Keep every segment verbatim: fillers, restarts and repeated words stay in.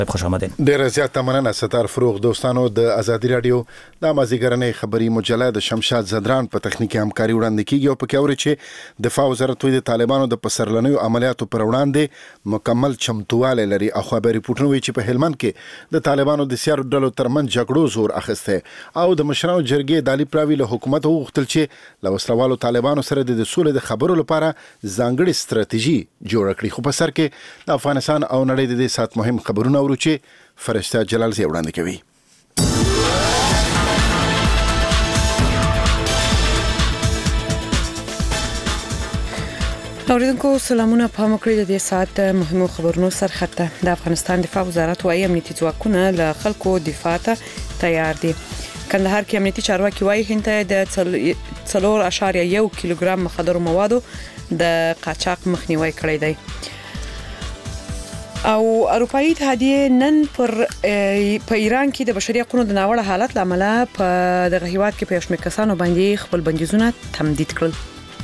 خوش آمدین. ډیره زیاته مننه ستار فروغ. دوستانو د ازادي رادیو د مازیګرنۍ خبري مجله د شمشاد زدران په تخنیکی همکاري وړاندې کیږي او په کوري چې دفاع وزارت د طالبانو د پسرلنیو عملیاتو پر وړاندې مکمل چمتواله لري. او خبري پټنوي چې په هلمند کې د طالبانو د سیارو ډلو ترمن جګړو زور اخیسته او د مشرانو جرګې د علي پراوی له حکومت وغوښتل چې له وسلوالو طالبانو سره د سولې د خبرو لپاره ځانګړي ستراتیژي جوړ کړي. خو په سر کې د افغانستان او نړۍ د دې سات مهم خبرونه چې فرشته جلال زی وړاندې کوي. اوریدونکو سلامونه، په مکرې د دې سات مهمو خبرونو سرخطه. د افغانستان دفاع وزارت وايي امنیتي ځواکونه له خلکو دفاع ته تیار دي. کندهار کې امنیتي چارواکي وايي هند ته د څلور اشاریه یو کیلوګرام مخدرو موادو د قاچاق مخنیوي کړی دی. او اروپאי اتحادیه نن پر په ایران کې د بشري حقوقو د ناوړه حالت لامل په دغه هیواد کې په شمېر کسانو باندې خپل بندیزونه تمدید کړل.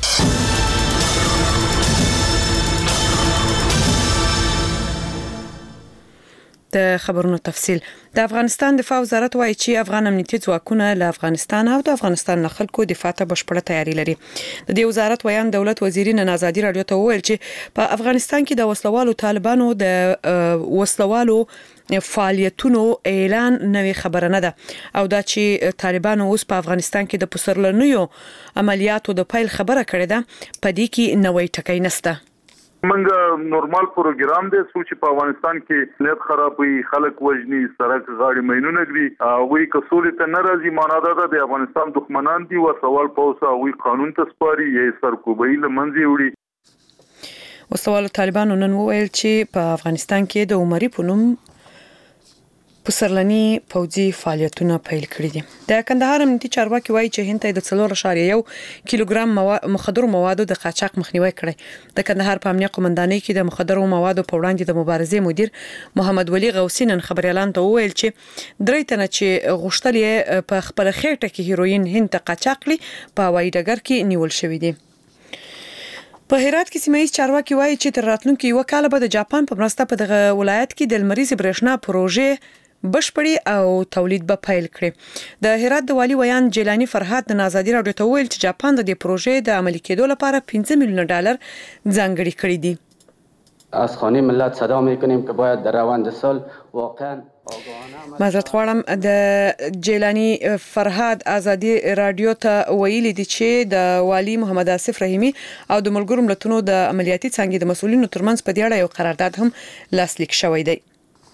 د خبرونو تفصيل. د افغانستان دفاع وزارت وايي چې افغان امنیتي ځواکونه له افغانستان او د افغانستان له خلکو دفاع ته بشپړه تیاری لري. د دې وزارت ویان دولت وزیر نن ازادي رادیو ته وویل چې په افغانستان کې د وسلوالو طالبانو د وسلوالو فعالیتونو اعلان نوې خبره نه ده او دا چې طالبانو اوس په افغانستان کې د پسرلنیو عملیاتو د پیل خبره کړې ده، په دې کې نوې ټکی نشته. منګه نورمال پروګرام دی چې په افغانستان کې نیت خرابوي، خلک وژني، سړک غاړي مینونه کوي او وی کسول ته ناراضي معنا ده د افغانستان دښمنان دي او سوال پوسا وی قانون ته سپاري یې سرکوبۍ لمنځي وړي. وسوال طالبانو نن وویل چې په افغانستان کې د عمري پونم پسرلنی پوځي فعالیتونه پیل کړي دي. د کندهار امنیتي چارواکي وایي چې هند ته د څلور اشاریه یو کیلوګرام مخدرو موادو د قاچاق مخنیوي کړی. د کندهار په امنیه قومندانۍ کې د مخدرو موادو په وړاندې د مبارزې مدیر محمد ولی غوثی نن خبريالان ته وویل چې درې تنه چې غوښتل یې په خپل خېټه کې هیروین هند ته قاچاق کړي په وای ډګر کې نیول شوی دي. په هرات کې سیمه ییز چارواکي وایي چې تر راتلونکي یو کال به د جاپان په مرسته په دغه ولایت کې د لمریز برېښنا پروژې بشپړي او تولید به پیل کړي. د هرات د والی ویان جیلانی فرهاد د آزادی رادیو ته ویل چې جاپان د دې پروژې د عملي کېدو لپاره پنځه میلیون ډالر ځانګړي کړي دي. از خانه ملت صدا میکنیم که باید در روند سال واقعا معذرت غواړم. د جیلانی فرهاد آزادی رادیو ته ویلي دي چې د والی محمد آصف رحیمی او د ملګرو ملتونو د عملیاتي څنګه د مسؤلینو ترمنځ په دې اړه یو قرارداد هم لاسلیک شوی دی.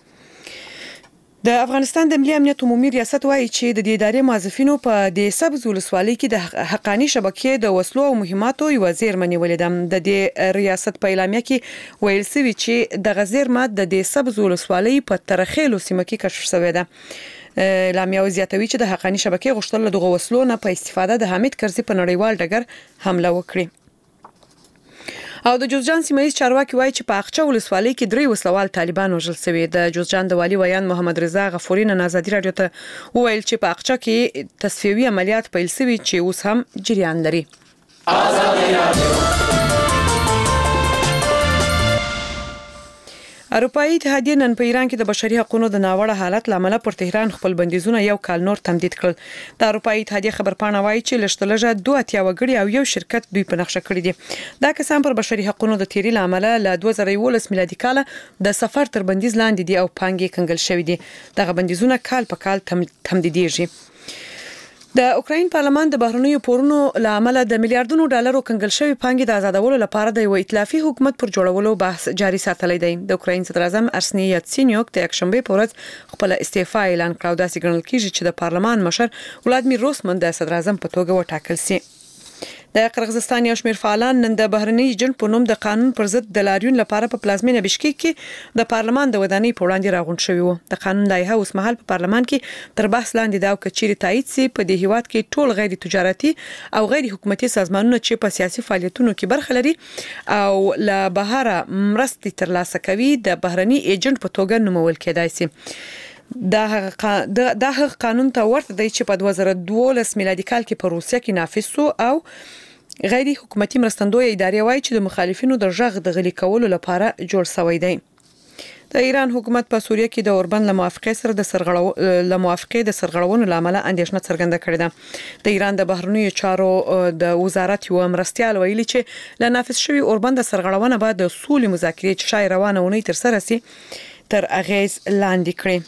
د افغانستان د ملي امنیت عمومي ریاست وايي چې د دې ادارې موظفینو په د سبز ولسوالۍ کې د حقانی شبکې د وسلو او مهماتو یو زیرمه نیولې ده. د دې ریاست په اعلامیه کې ویل شوی چې د غزیرمه د د سبز ولسوالۍ په ترخیلو سیمه کې کشف شوی ده. اعلامیه زیاتوي چې د حقانی شبکې غوښتل دغه وسلو نه په استفاده د حمید کرزي په نړیوال ډګر حمله وکړي. او د جوزجان سیمه ییز چارواکي وایي چې په اقچه ولسوالۍ کې درې وسلوال طالبان وژل شوي. د جوزجان د والی ویان محمد رضا غفوري نن آزادي رادیو ته وویل چې په اقچه کې تصفیوي عملیات پیل شوي چې اوس هم جریان لري. آزادي رادیو. اروپאי اتحادیه نن په ایران کې د بشري حقوقو د ناوړه حالت لامل پر تهران خپل بندیزونه یو کال نور تمدید کړل. د اروپאי اتحادیه خبرپاڼه وایي چې لشتلجه دوه اتیا وګړي او یو شرکت دوی په نقشه کړی دي. دا کسان پر بشري حقوقو د تیری لامل له دوه زره یولس میلادي کال د سفر تر بندیز لاندې دي او پانګې کنګل شوی دي. دغه بندیزونه کال په کال تمدیدېږي. د اوکراین پارلمان د بهرنیو پورونو لامل د میلیارډونو ډالرو کنګل شوی پانګې د آزادولو لپاره د یو ائتلافي حکومت پر جوړولو بحث جاري ساتلی دی. د اوکراین صدر اعظم ارسني یاتسینیوک د یکشنبه په ورځ خپل استعفا اعلان کړ او داسې ګڼل کیږي چې د پارلمان مشر ولادمیر روسمن د صدر اعظم په توګه وټاکل شي. د قرغیزستان یو شمېر فعالان نن د بهرنی جنګ په نوم د قانون پر ضد د لاریون لپاره په پلازمینه بشکیک کې د پارلمان د ودانۍ په وړاندې راغونډ شوي وو. د قانون لایحه اوس مهال په پارلمان کې تر بحث لاندې دا او کچېرې تایید سي په دې هیواد کې ټول غیر تجارتي او غیر حکومتي سازمانونه چې په سیاسي فعالیتونو کې برخه لري او له بهره مرستې ترلاسه کوي د بهرني ایجنټ په توګه نومول کېدای شي. دا د هغه قانون ته ورته دی چې په دوه زره دولس میلادي کال کې په روسیه کې نافذ شو او غیر حکومتي مرستندوی ادارې وایي چې د مخالفینو د ژغ د غلي کولو لپاره جوړ شوی دی. د ایران حکومت په سوریه کې د اوربند له موافقې سره د سرغړو له موافقې د سرغړونو لامل اندېښنه څرګنده کړې ده. د ایران د بهرنیو چارو د وزارت یو مرستيال ویلي چې له نافذ شوی اوربند د سرغړونه بعد د سولې مذاکرې چې شای روانه ونی تر سره سي تر اغیز لاندې کړي.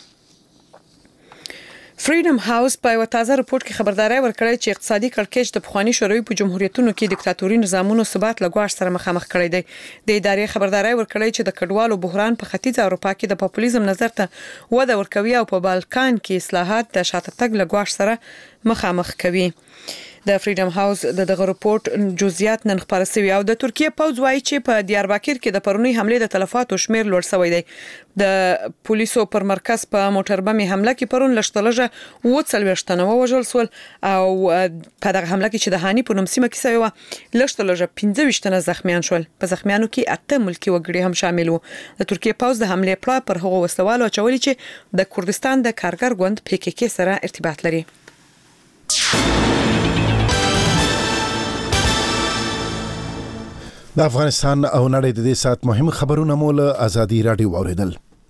فریډم هاوس په یو تازه راپور کې خبرداري ورکړې چې اقتصادي کړکېچ د پخوانی شوروي په جمهوریتونو کې دیکتاتوري نظامونو ثبات لګواش سره مخامخ کړی دی. د ادارې خبرداري ورکړې چې د کډوالو بحران په ختیځ اروپا کې د پاپولیزم نظر ته وده ورکوي او په بالکان کې اصلاحات د شاته تګ لګواش سره مخامخ کوي. د فریډم هاوس د دغه راپورټ جزئیات نن خبر شوی او د ترکیه پوز وايي چې په دیاربکر کې د پرونی حمله د تلفاتو شمیر لوړ شوی دی. د پولیسو پر مرکز په موټر بمې حمله کې پرون لشتلجه وڅلويشت تنه وژل سول او په دغه حمله کې چې د هانی په نوم سیمه کې سوی و لشتلجه پنځه ویشت تنه زخمیان شول. په زخمیانو کې اته ملکی وګړي هم شامل وو. د ترکیه پوز د حمله پلا پر هغو وسوالو چولې چې د کردستان د کارګر ګوند پی کی کی سره ارتباط لري. د افغانستان او نړۍ د دې سات مهم خبرونه مول ازادي رادیو اوریدل.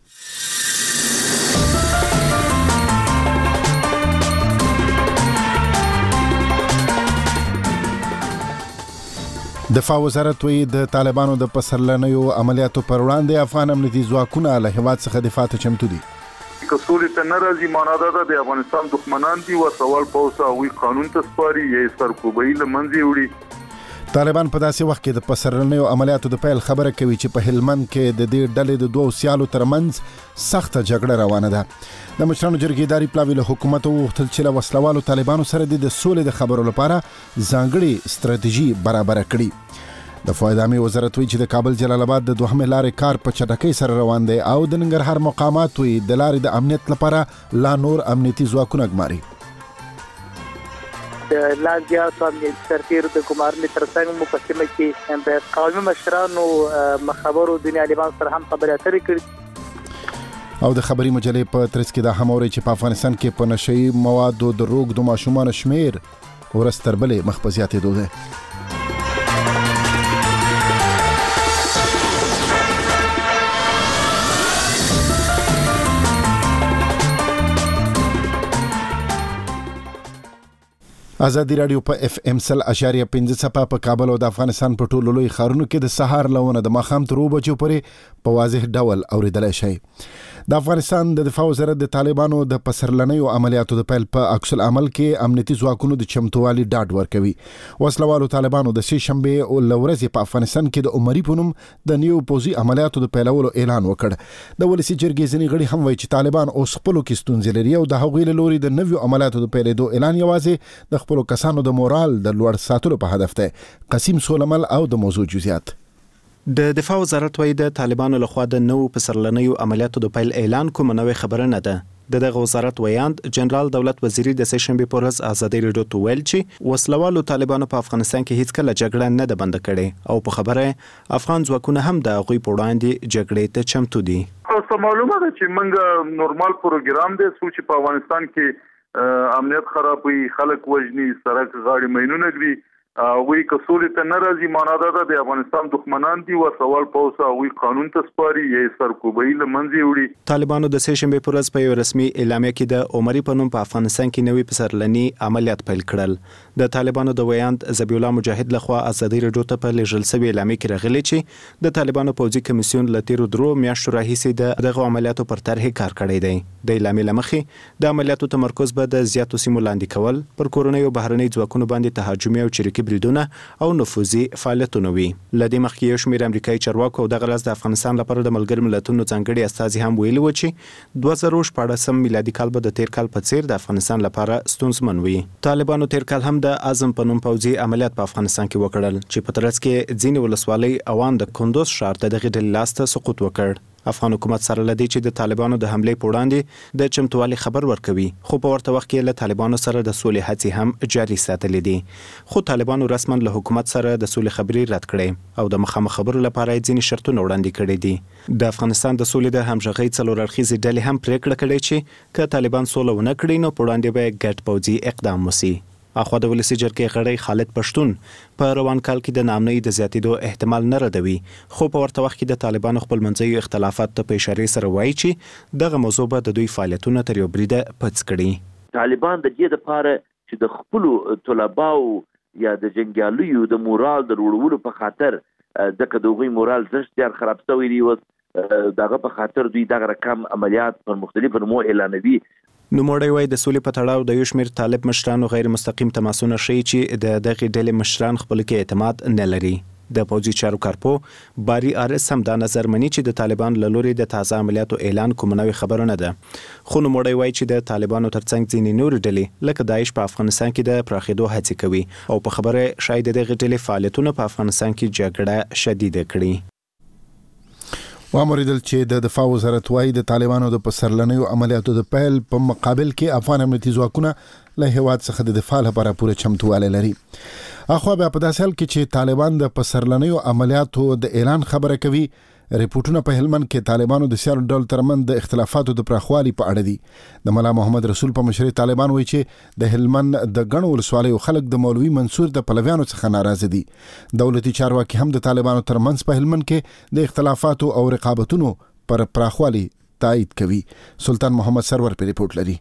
دفاع وزارت وی د طالبانو د پسرلنیو عملیاتو پر وړاندې افغان امنیتي ځواکونه له هیواد څخه دفاع ته چمتو دي. کسولې ته ناراضي معنا ده د افغانستان دښمنان دي او سوال پوسه وی قانون ته سپاري یې سرکوبۍ لمنځي وړي. طالبان په داسې وخت کې د پسرلنیو عملیاتو د پیل خبره کوي چې په هلمند کې د دې ډلې د دوه سیالو ترمنځ سخته جګړه روانه ده. د مشرانو جرګې داري پلاوی له حکومت وغوښتل چې له وسلوالو طالبانو سره د سولې د خبرو لپاره ځانګړي ستراتیژي برابر کړي. د فایدامي وزارت وی چې د کابل جلال آباد د دوهمې لارې کار په چټکۍ سره روان دی او د ننګرهار مقامات وی د لارې د امنیت لپاره لا نور امنیتي ځواکونه ګماري. د لانجیا امنیتي سرتیر د ګمارنې ترڅنګ مو په سیمه کې د قومي مشرانو مخابرو دنیا لیبان سره هم خبرې اترې کړې. او د خبري مجلې په ترڅ کې د هموري چې په افغانستان کې په نشئی موادو د روغ د ماشومان شمیر ورستربلې مخبزيات دوده. ازادي رادیو په اف ام سل اشاریه پنځه صفه په کابل او د افغانستان په ټولو لوی ښارونو کې د سهار لونه د ماښام تر اوبه بجو پورې په واضح ډول اوریدلای شي. د افغانستان د دفاع وزارت د طالبانو د پسرلنیو عملیاتو د پیل په عکس العمل کې امنیتي ځواکونو د چمتووالي ډاډ ورکوي. وسلوالو طالبانو د سې شنبه او لورځي په افغانستان کې د عمري پونم د نیو پوزي عملیاتو د پیلولو اعلان وکړ. د ولسی جرګې ځنی غړي هم وایي چې طالبان اوس خپل کې ستونزې لري او د هغوی له لوري د نویو عملیاتو د پیلېدو اعلان یوازې د خپل کسانو د مورال د لوړ ساتلو په هدف ده. قسیم سولمل او د موضوع جزئیات. د دفاع وزارت وایي د طالبانو لخوا د نو پسرلنیو عملیاتو د پیل اعلان کوم نوې خبره نه ده. د دغه وزارت ویاند جنرال دولت وزیری د سې شنبه پر ورځ ازادي رادیو ته ویل چې وسلوالو طالبانو په افغانستان کې هیڅ کله جګړه نه ده بند کړې او په خبره افغان ځواکونه هم د غوي په وړاندې جګړې ته چمتو دي. اوس معلومه ده چې موږ نورمال پروګرام دی چې په افغانستان کې امنیت خرابوي، خلک وژني، سړک غاړي مینونه کوي. وی کسولې ته ناراضي معنا ده د افغانستان دښمنان دي او سوال پوسه وی قانون ته سپاري یې سرکوبۍ لمنځي وړي. طالبانو د سې شنبه پر ورځ په یو رسمي اعلامیه کې د عمري په نوم په افغانستان کې نوې پسرلني عملیات پیل کړل. د طالبانو د ویاند ذبیح الله مجاهد لخوا ازادي رادیو ته په لېږل شوی اعلامیه کې راغلي چې د طالبانو پوځي کمیسیون له تیرو درو میاشتو راهیسې د دغه عملیاتو پر طرح کار کړی دی. د اعلامیې لمخې د عملیاتو تمرکز به د زیاتو سیمو لاندې کول، پر کورنۍ او بهرنۍ ځواکونو باندې تهاجمي او چریکي بریدونه او نفوذي فعالیتونه وي. لدې مخکې یو شمېر امریکایي چارواکو او دغه لاس د افغانستان لپاره د ملګرو ملتونو ځانګړي استازي هم ویلي و چې دوه زره شپاړسم میلادي کال به د تیر کال په څیر د افغانستان لپاره ستونزمن وي. طالبانو تیر کال هم د اعظم په نوم پوځي عملیات په افغانستان کې وکړل چې په ترڅ کې ځینې ولسوالۍ اوان د کندوز ښار ته دغه ډلې لاس ته سقوط وکړ. افغان حکومت سره لدی چې د طالبانو د حمله په وړاندې د چمتووالي خبر ورکوي، خو په ورته وخت کې له طالبانو سره د سولې هڅې هم جاري ساتلې دي. خو طالبانو رسما له حکومت سره د سولې خبرې رد کړې او د مخامخ خبرو لپاره ځینې شرطونه وړاندې کړي دي. د افغانستان د سولې د همغږۍ څلور اړخیزې ډلې هم پریکړه کړې چې که طالبان سوله ونه کړي نو په وړاندې به ګډ پوځي اقدام وشي. اخو د ولسی جرګې غړی خالد پښتون په روان کال کې د نامنۍ د زیاتېدو احتمال نه ردوي، خو په ورته وخت کې د طالبانو خپل منځي اختلافات ته په اشاره سره وایي چې دغه موضوع به د دوی فعالیتونه تر یو بریده پڅ کړي. طالبان د دې لپاره چې د خپل طلباو یا د جنګیالیو د مورال د وړولو په خاطر ځکه د دوی مورال زړه خراب شوی دی، او دغه په خاطر دوی دغه رقم عملیات پر مختلفو نمو اعلانوي. نوموړی وایي د سولې په تړاو د یو شمېر طالب مشرانو غیر مستقیم تماسونه ښیي چې د دغې ډلې مشران خپل کې اعتماد نه لري. د پوځي چارو کارپو باري آرس هم دا نظر مني چې د طالبان له لوري د تازه عملیاتو اعلان کوم نوې خبره نه ده، خو نوموړی وایي چې د طالبانو ترڅنګ ځینې نورې ډلې لکه داعش په افغانستان کې د پراخېدو هڅې کوي او په خبره شاید دغې ډلې فعالیتونه په افغانستان کې جګړه شدیده کړي. وامریدل چې د دفاع وزارت وايي د طالبانو د پسرلنیو عملیاتو د پیل په مقابل کې افغان امنیتي ځواکونه له هیواد څخه د دفاع لپاره پوره چمتووالی لري. اخو بیا په داسې حال کې چې طالبان د پسرلنیو عملیاتو د اعلان خبره کوي، ریپورتونه په هلمند کې طالبانو د سیاسي ډلو ترمنځ د اختلافاتو د پراخوالي په اړه دي. د مولا محمد رسول په مشرۍ طالبان وایي چې د هلمند د ګڼو ولسوالیو خلک د مولوي منصور د پلویانو څخه ناراضه دي. دولتي چارواکي هم د طالبانو ترمنځ په هلمند کې د اختلافاتو او رقابتونو پر پراخوالي تایید کوي. سلطان محمد سرور په ریپورت لري.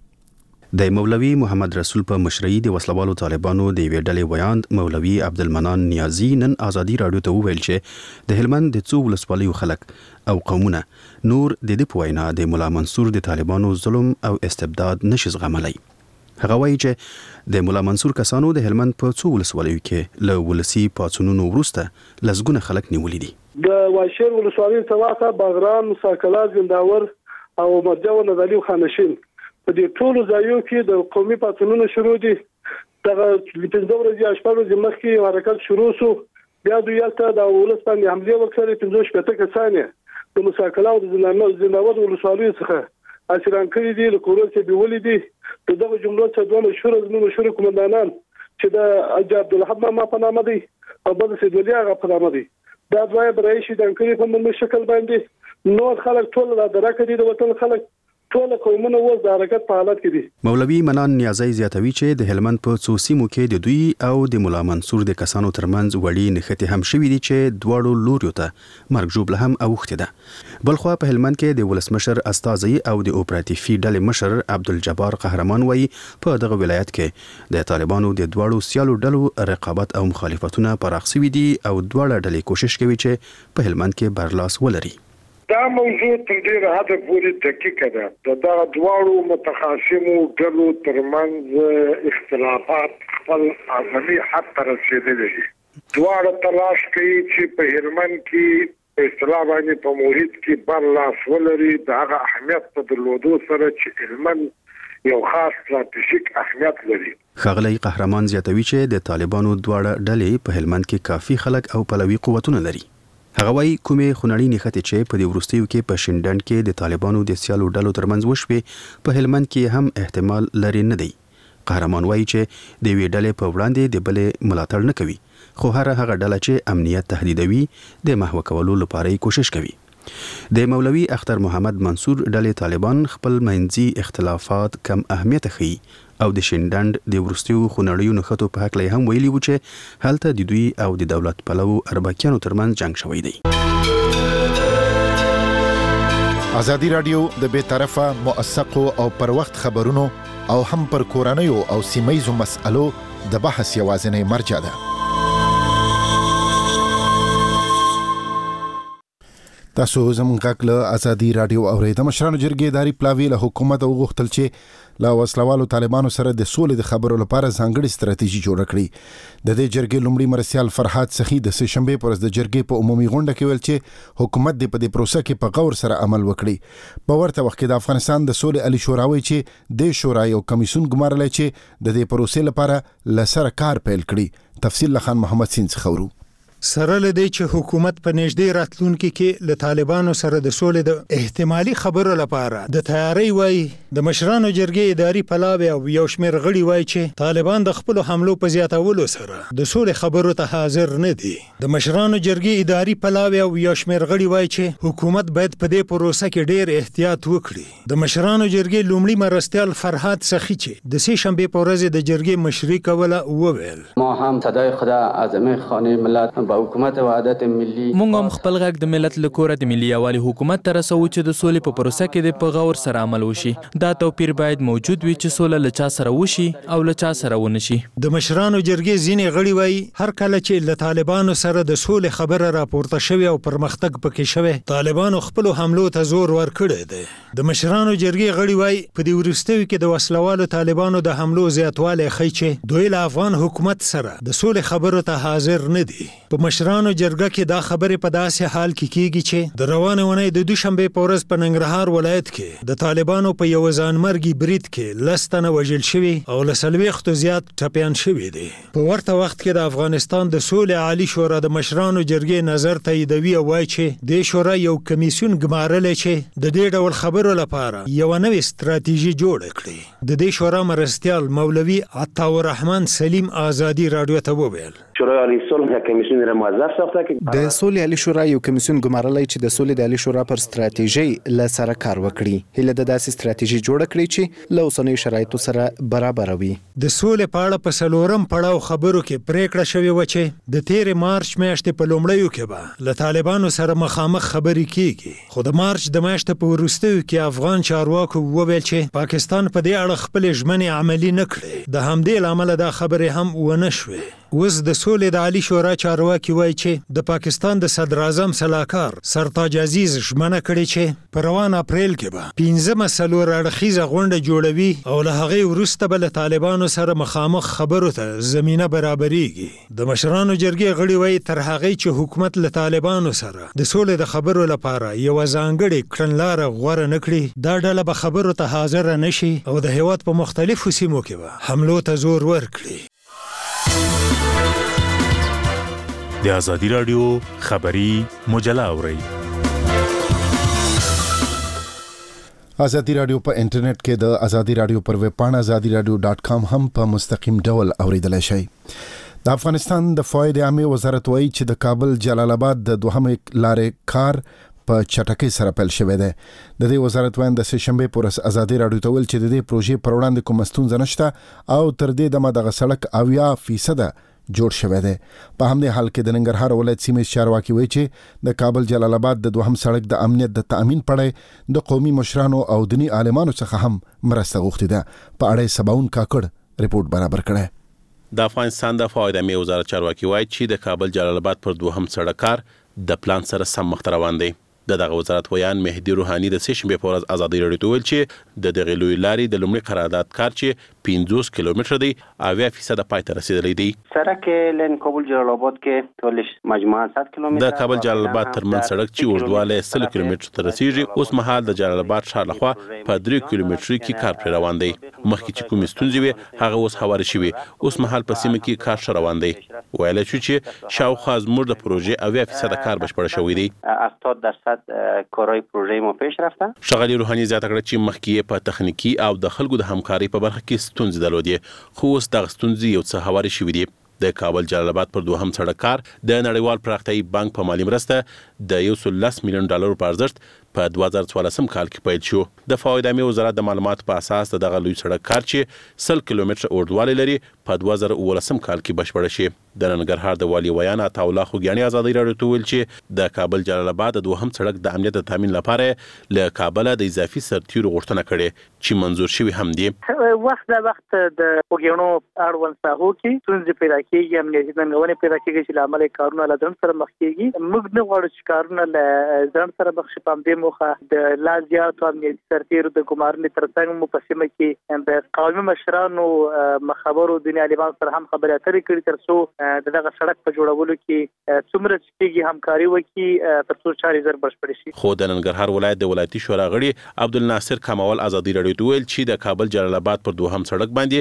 د مولوي محمد رسول په مشرۍ د وسلوالو طالبانو د یوې ډلې ویاند مولوي عبدالمنان نیازي نن ازادي راډیو ته وویل چې د هلمند د څو ولسوالیو خلک او قومونه نور د دې په وینا د مولا منصور د طالبانو ظلم او استبداد نشي زغملی. هغه وایي چې د مولا منصور کسانو د هلمند په څو ولسوالیو کې له ولسی پاڅونونو وروسته لسګونه خلک نیولي دي. د واشیر ولسوالۍ سواته باغران، مساکلا، زنداور او مرجع و نزالي خانشین په دې ټولو ځایو کې د قومي پاڅونونو شروع دي. دغه پنځه ورځې اشپږ ورځې مخکې حرکت شروع شو، بیا دوی هلته د ولس باندې حملې وکړې. پنځه شپېته کسان یې د مساکلا او د زنداور ولسوالیو څخه اسیران کړي دي، له کورونو څخه بیولي دي. د دغه جملو څخه دوه مشهور زموږ مشهور قومندانان چې د حاجي عبدالحب ماما په نامه دی او بل سید ولي هغه په نامه دی، دا دوه برای شهیدان کړي په ملي شکل باندې. نور خلک ټول د درکه دي، د وطن خلک ټول قومونه اوس د حرکت په حالت کې دي. مولوي منان نیازی زیاتوي چې د هلمند په څو سیمو کې د دوی او د مولا منصور د کسانو ترمنځ وړي نښتې هم شوي دي چې دواړو لوریو ته مرګ ژوبله هم اوښتې ده. بلخوا په هلمند کې د ولسمشر استازی او د اپراتیفي ډلې مشر عبدالجبار قهرمان وایي په دغه ولایت کې د طالبانو د دواړو سیالو ډلو رقابت او مخالفتونه پراخ شوي دي او دواړه ډلې کوشش کوي چې په هلمند کې برلاس ولري. دا موضوع تر ډیره حده پورې دقیقه ده. د دغه دواړو متخاصمو ډلو ترمنځ اختلافات خپل اعظمي حد ته رسېدلي دي. دواړه تلاش کوي چې په هلمند کې په اصطلاح باندې په محیط کې برلاس ولري، د هغه اهمیت په درلودو سره چې هلمند یو خاص ستراتیژیک اهمیت لري. ښاغلی قهرمان زیاتوي چې د طالبانو دواړه ډلې په هلمند کې کافي خلک او پلوي قوتونه لري. هغه وايي کومې خونړۍ نښتې چې په دې وروستیو کې په شینډنډ کې د طالبانو د سیالو ډلو ترمنځ وشوې په هلمند کې هم احتمال لري نه دی. قهرمان وايي چې د یوې ډلې په وړاندې د بلې ملاتړ نه کوي، خو هر هغه ډله چې امنیت تهدیدوي د محو کولو لپاره کوشش کوي. د مولوي اختر محمد منصور ډلې طالبان خپل منځي اختلافات کم اهمیت ښيي او د شینډنډ د وروستیو خونړیو نښتو په هکله هم ویلي وو چې هلته د دوی او د دولت پلوو اربکیانو ترمنځ جنګ شوی دی. ازادي راډیو د بې طرفه، موثقو او پر وخت خبرونو او هم پر کورنیو او سیمه‌یزو مسألو د بحث یوازینی مرجع ده. تاسو زموږ غږ له ازادي راډیو اورئ. د مشرانو جرګې اداري پلاوي له حکومت وغوښتل چې له وسلوالو طالبانو سره د سولې د خبرو لپاره ځانګړې ستراتیژي جوړه کړي. د دې جرګې لومړي مرسیال فرحات سخي د سه شنبې پر ورځ د جرګې په عمومي غونډه کې ویل چې حکومت دې په دې پروسه کې په غور سره عمل وکړي. په ورته وخت کې د افغانستان د سولې علي شوراوي چې د شورا یو کمیسیون ګمارلی چې د دې پروسې لپاره له سره کار پیل کړي. تفصیل له خان محمد سین څخه ورو. سره لدی چې حکومت په نږدې راتلونکي کې له طالبانو سره د سولې د احتمالي خبرو لپاره د تیاری وای د مشرانو جرګې اداري پلاوی او یو شمېر غړي وای چې طالبان د خپل حملو په زیاتولو سره د سولې خبرو ته حاضر نه دي. د مشرانو جرګې اداري پلاوی او یو شمېر غړي وای چې حکومت باید په دې پروسه کې ډېر احتیاط وکړي. د مشرانو جرګې لومړي مرستیال فرهاد سخی چې د سې شنبې په ورځ د جرګې مشري کوله وویل ما هم صدای خدا از خانه ملت با حکومت وحدت ملی مونږ هم خپل غږ د ملت له کوره د ملي یووالي حکومت ته رسوو چې د سولې په پروسه کې د په غور سره عمل وشي. دا توپیر باید موجود وي چې سوله له چا سره وشي او له چا سره ونه شي. د مشرانو جرګې ځینې غړي وایي هر کله چې له طالبانو سره د سولې خبره راپورته شوې او پرمختګ پکې شوی طالبانو خپل حملو ته زور ورکړی دی. د مشرانو جرګې غړي وایي په دې وروستیو کې د وسلوالو طالبانو د حملو زیاتوالی ښیي چې دوی له افغان حکومت سره د سولې خبرو ته حاضر نه دي. په مشرانو جرګه کې دا خبرې په داسې حال کې کیږي چې د روانې اونۍ د دوشنبې په ورځ په ننګرهار ولایت کې د طالبانو په یو ځانمرګي برید کې لس تنه وژل شوي او له څلوېښتو زیات ټپیان شوي دي. په ورته وخت کې د افغانستان د سولې عالي شورا د مشرانو جرګې نظر تاییدوي او وایي چې دې شورا یو کمیسیون ګمارلی چې د دې ډول خبرو لپاره یوه نوې ستراتیژي جوړه کړي. د دې شورا مرستیال مولوي عطاءالرحمن سلیم آزادي راډیو ته وویل شورای عالی صلح کمیسیون را موظف ساخته که د سولې عالی شورا یو کمیسیون ګمارلی چې د سولې د عالی شورا پر ستراتیژي له سره کار وکړي. هیله د داسې ستراتیژي جوړه کړي چې له اوسنیو شرایطو سره برابر وي. د سولې په اړه په څلورم پړاو خبرو کې پریکړه شوې وه چې د تېرې مارچ میاشتې په لومړیو کې به له طالبانو سره مخامخ خبرې کیږي. خو د مارچ د میاشتې په وروستیو کې افغان چارواکو وویل چې پاکستان په دې اړه خپلې ژمنې عملي نه کړې. د همدې له امله دا خبرې هم ونه شوې. اوس د سولې د عالی شورا چارواکي وایي چې د پاکستان د صدر اعظم سلاکار سرتاج عزیز ژمنه کړې چې په روان اپریل کې به پنځمه څلور اړخیزه غونډه جوړوي او له هغې وروسته به له طالبانو سره مخامخ خبرو ته زمینه برابریږي. د مشرانو جرګې غړي وایي تر هغې چې حکومت له طالبانو سره د سولې د خبرو لپاره یوه ځانګړې کړنلاره غوره نه کړي دا ډله به خبرو ته حاضره نه شي او د هېواد په مختلفو سیمو کې به حملو ته زور ورکړي. د ازادي راډیو خبري مجله اورئ. ازادي راډیو په انټرنیټ کې د ازادي راډیو پر ویب پاڼه ازادي راډیو ډاټ کام هم په مستقیم ډول اوریدلای شئ. د افغانستان د فواد عامه وزارت وایي چې د کابل جلال آباد د دوهمې لارې کار په چټکۍ سره پیل شوی دی. د دې وزارت وایي د سې شنبې پر ورځ ازادي راډیو ته ویل چې د دې پروژې پر وړاندې کوم ستونزه نشته او تر دې دمه دغه سړک اویا فیصده جوړ شوی دی. په همدې حال کې د ننګرهار ولایت سیمې چارواکي وایي چې د کابل جلال آباد د دوهم سړک د امنیت د تأمین پړی د قومي مشرانو او دیني عالمانو څخه هم مرسته غوښتې ده. په اړه سباون کاکړ رپورټ برابر کړی. د افغانستان د فواد عامه وزارت چارواکي وایي چې د کابل جلال آباد پر دوهم سړک کار د پلان سره سم مخ روان دی. د دغه وزارت ویان مهدی روحانی د سې شنبې په ورځ ازادي راډیو ته ویل چې د دغه لوی لارې د لومړي قرارداد کار چې پنځوس کیلومتر دی اویا فیصد پای ته رسیدلی دی. سړک لین کابل جلال آباد کې ټولش مجموعاً صد کیلومتر د کابل جلال آباد ترمن سړک چې اوږدوالی سل کیلومتر ته رسیږي اوس مهال د جلال آباد ښار لخوا په درې کیلومتري کې کار پر روان دی. مخکې چې کومې ستونزې وي هغه اوس هوارې شوې. اوس مهال په سیمه کې کار ښه روان دی. ویلی شو چې شاوخوا زموږ د پروژې اویا فیصد کار بشپړ شوی دی. هفتاد درصد کارهای پروژه ما پیش رفته. ښاغلي روحاني زیاته کړه چې مخکې په تخنیکی او د خلکو د همکارۍ په برخه کې ستونزې درلودې خو اوس دغه ستونزې یو څه هوارې شوي دي. د کابل جلال آباد پر دوهم سړک کار د نړیوال پراختیایي بانک په مالي مرسته د یو سل لس میلیون ډالرو په ارزښت په دوه زره څوارلسم کال کې پیل شو. د فواد عامه وزارت د معلوماتو په اساس د دغه لوی سړک کار چې سل کیلومتر اوږدوالی لري په دوه زره اوولسم کال کې بشپړ شي. د ننګرهار د والي ویان عطاءالله خوږیاني ازادي راډیو ته ویل چې د کابل جلال آباد د دوهم سړک د امنیت د تامین لپاره له کابل د اضافي سرتیرو غوښتنه کړې چې منظور شوي هم دي. وخت د وخت د وګړو اړوند ساحو کې ستونزې پیدا کېږي، امنیتي ننګونې پیدا کېږي چې له امله کارونه له ځنډ سره مخ کېږي. موږ نه غواړو چې کارونه له ځنډ سره مخ شي. په همدې موخه د لا زیاتو امنیتي سرتیرو د ګمارنې ترڅنګ مو په سیمه کې د قومي مشرانو مخابرو دیني عالمانو سره هم خبرې اترې کړي تر څو د دغه سړک په جوړولو کې څومره چې کېږي همکاري وکړي تر څو چارې زر بشپړې شي. خو د ننګرهار ولایت د ولایتي شورا غړي عبدالناصر کمال ازادي راډیو ته ویل چې د کابل جلال آباد پر دوهم سړک باندې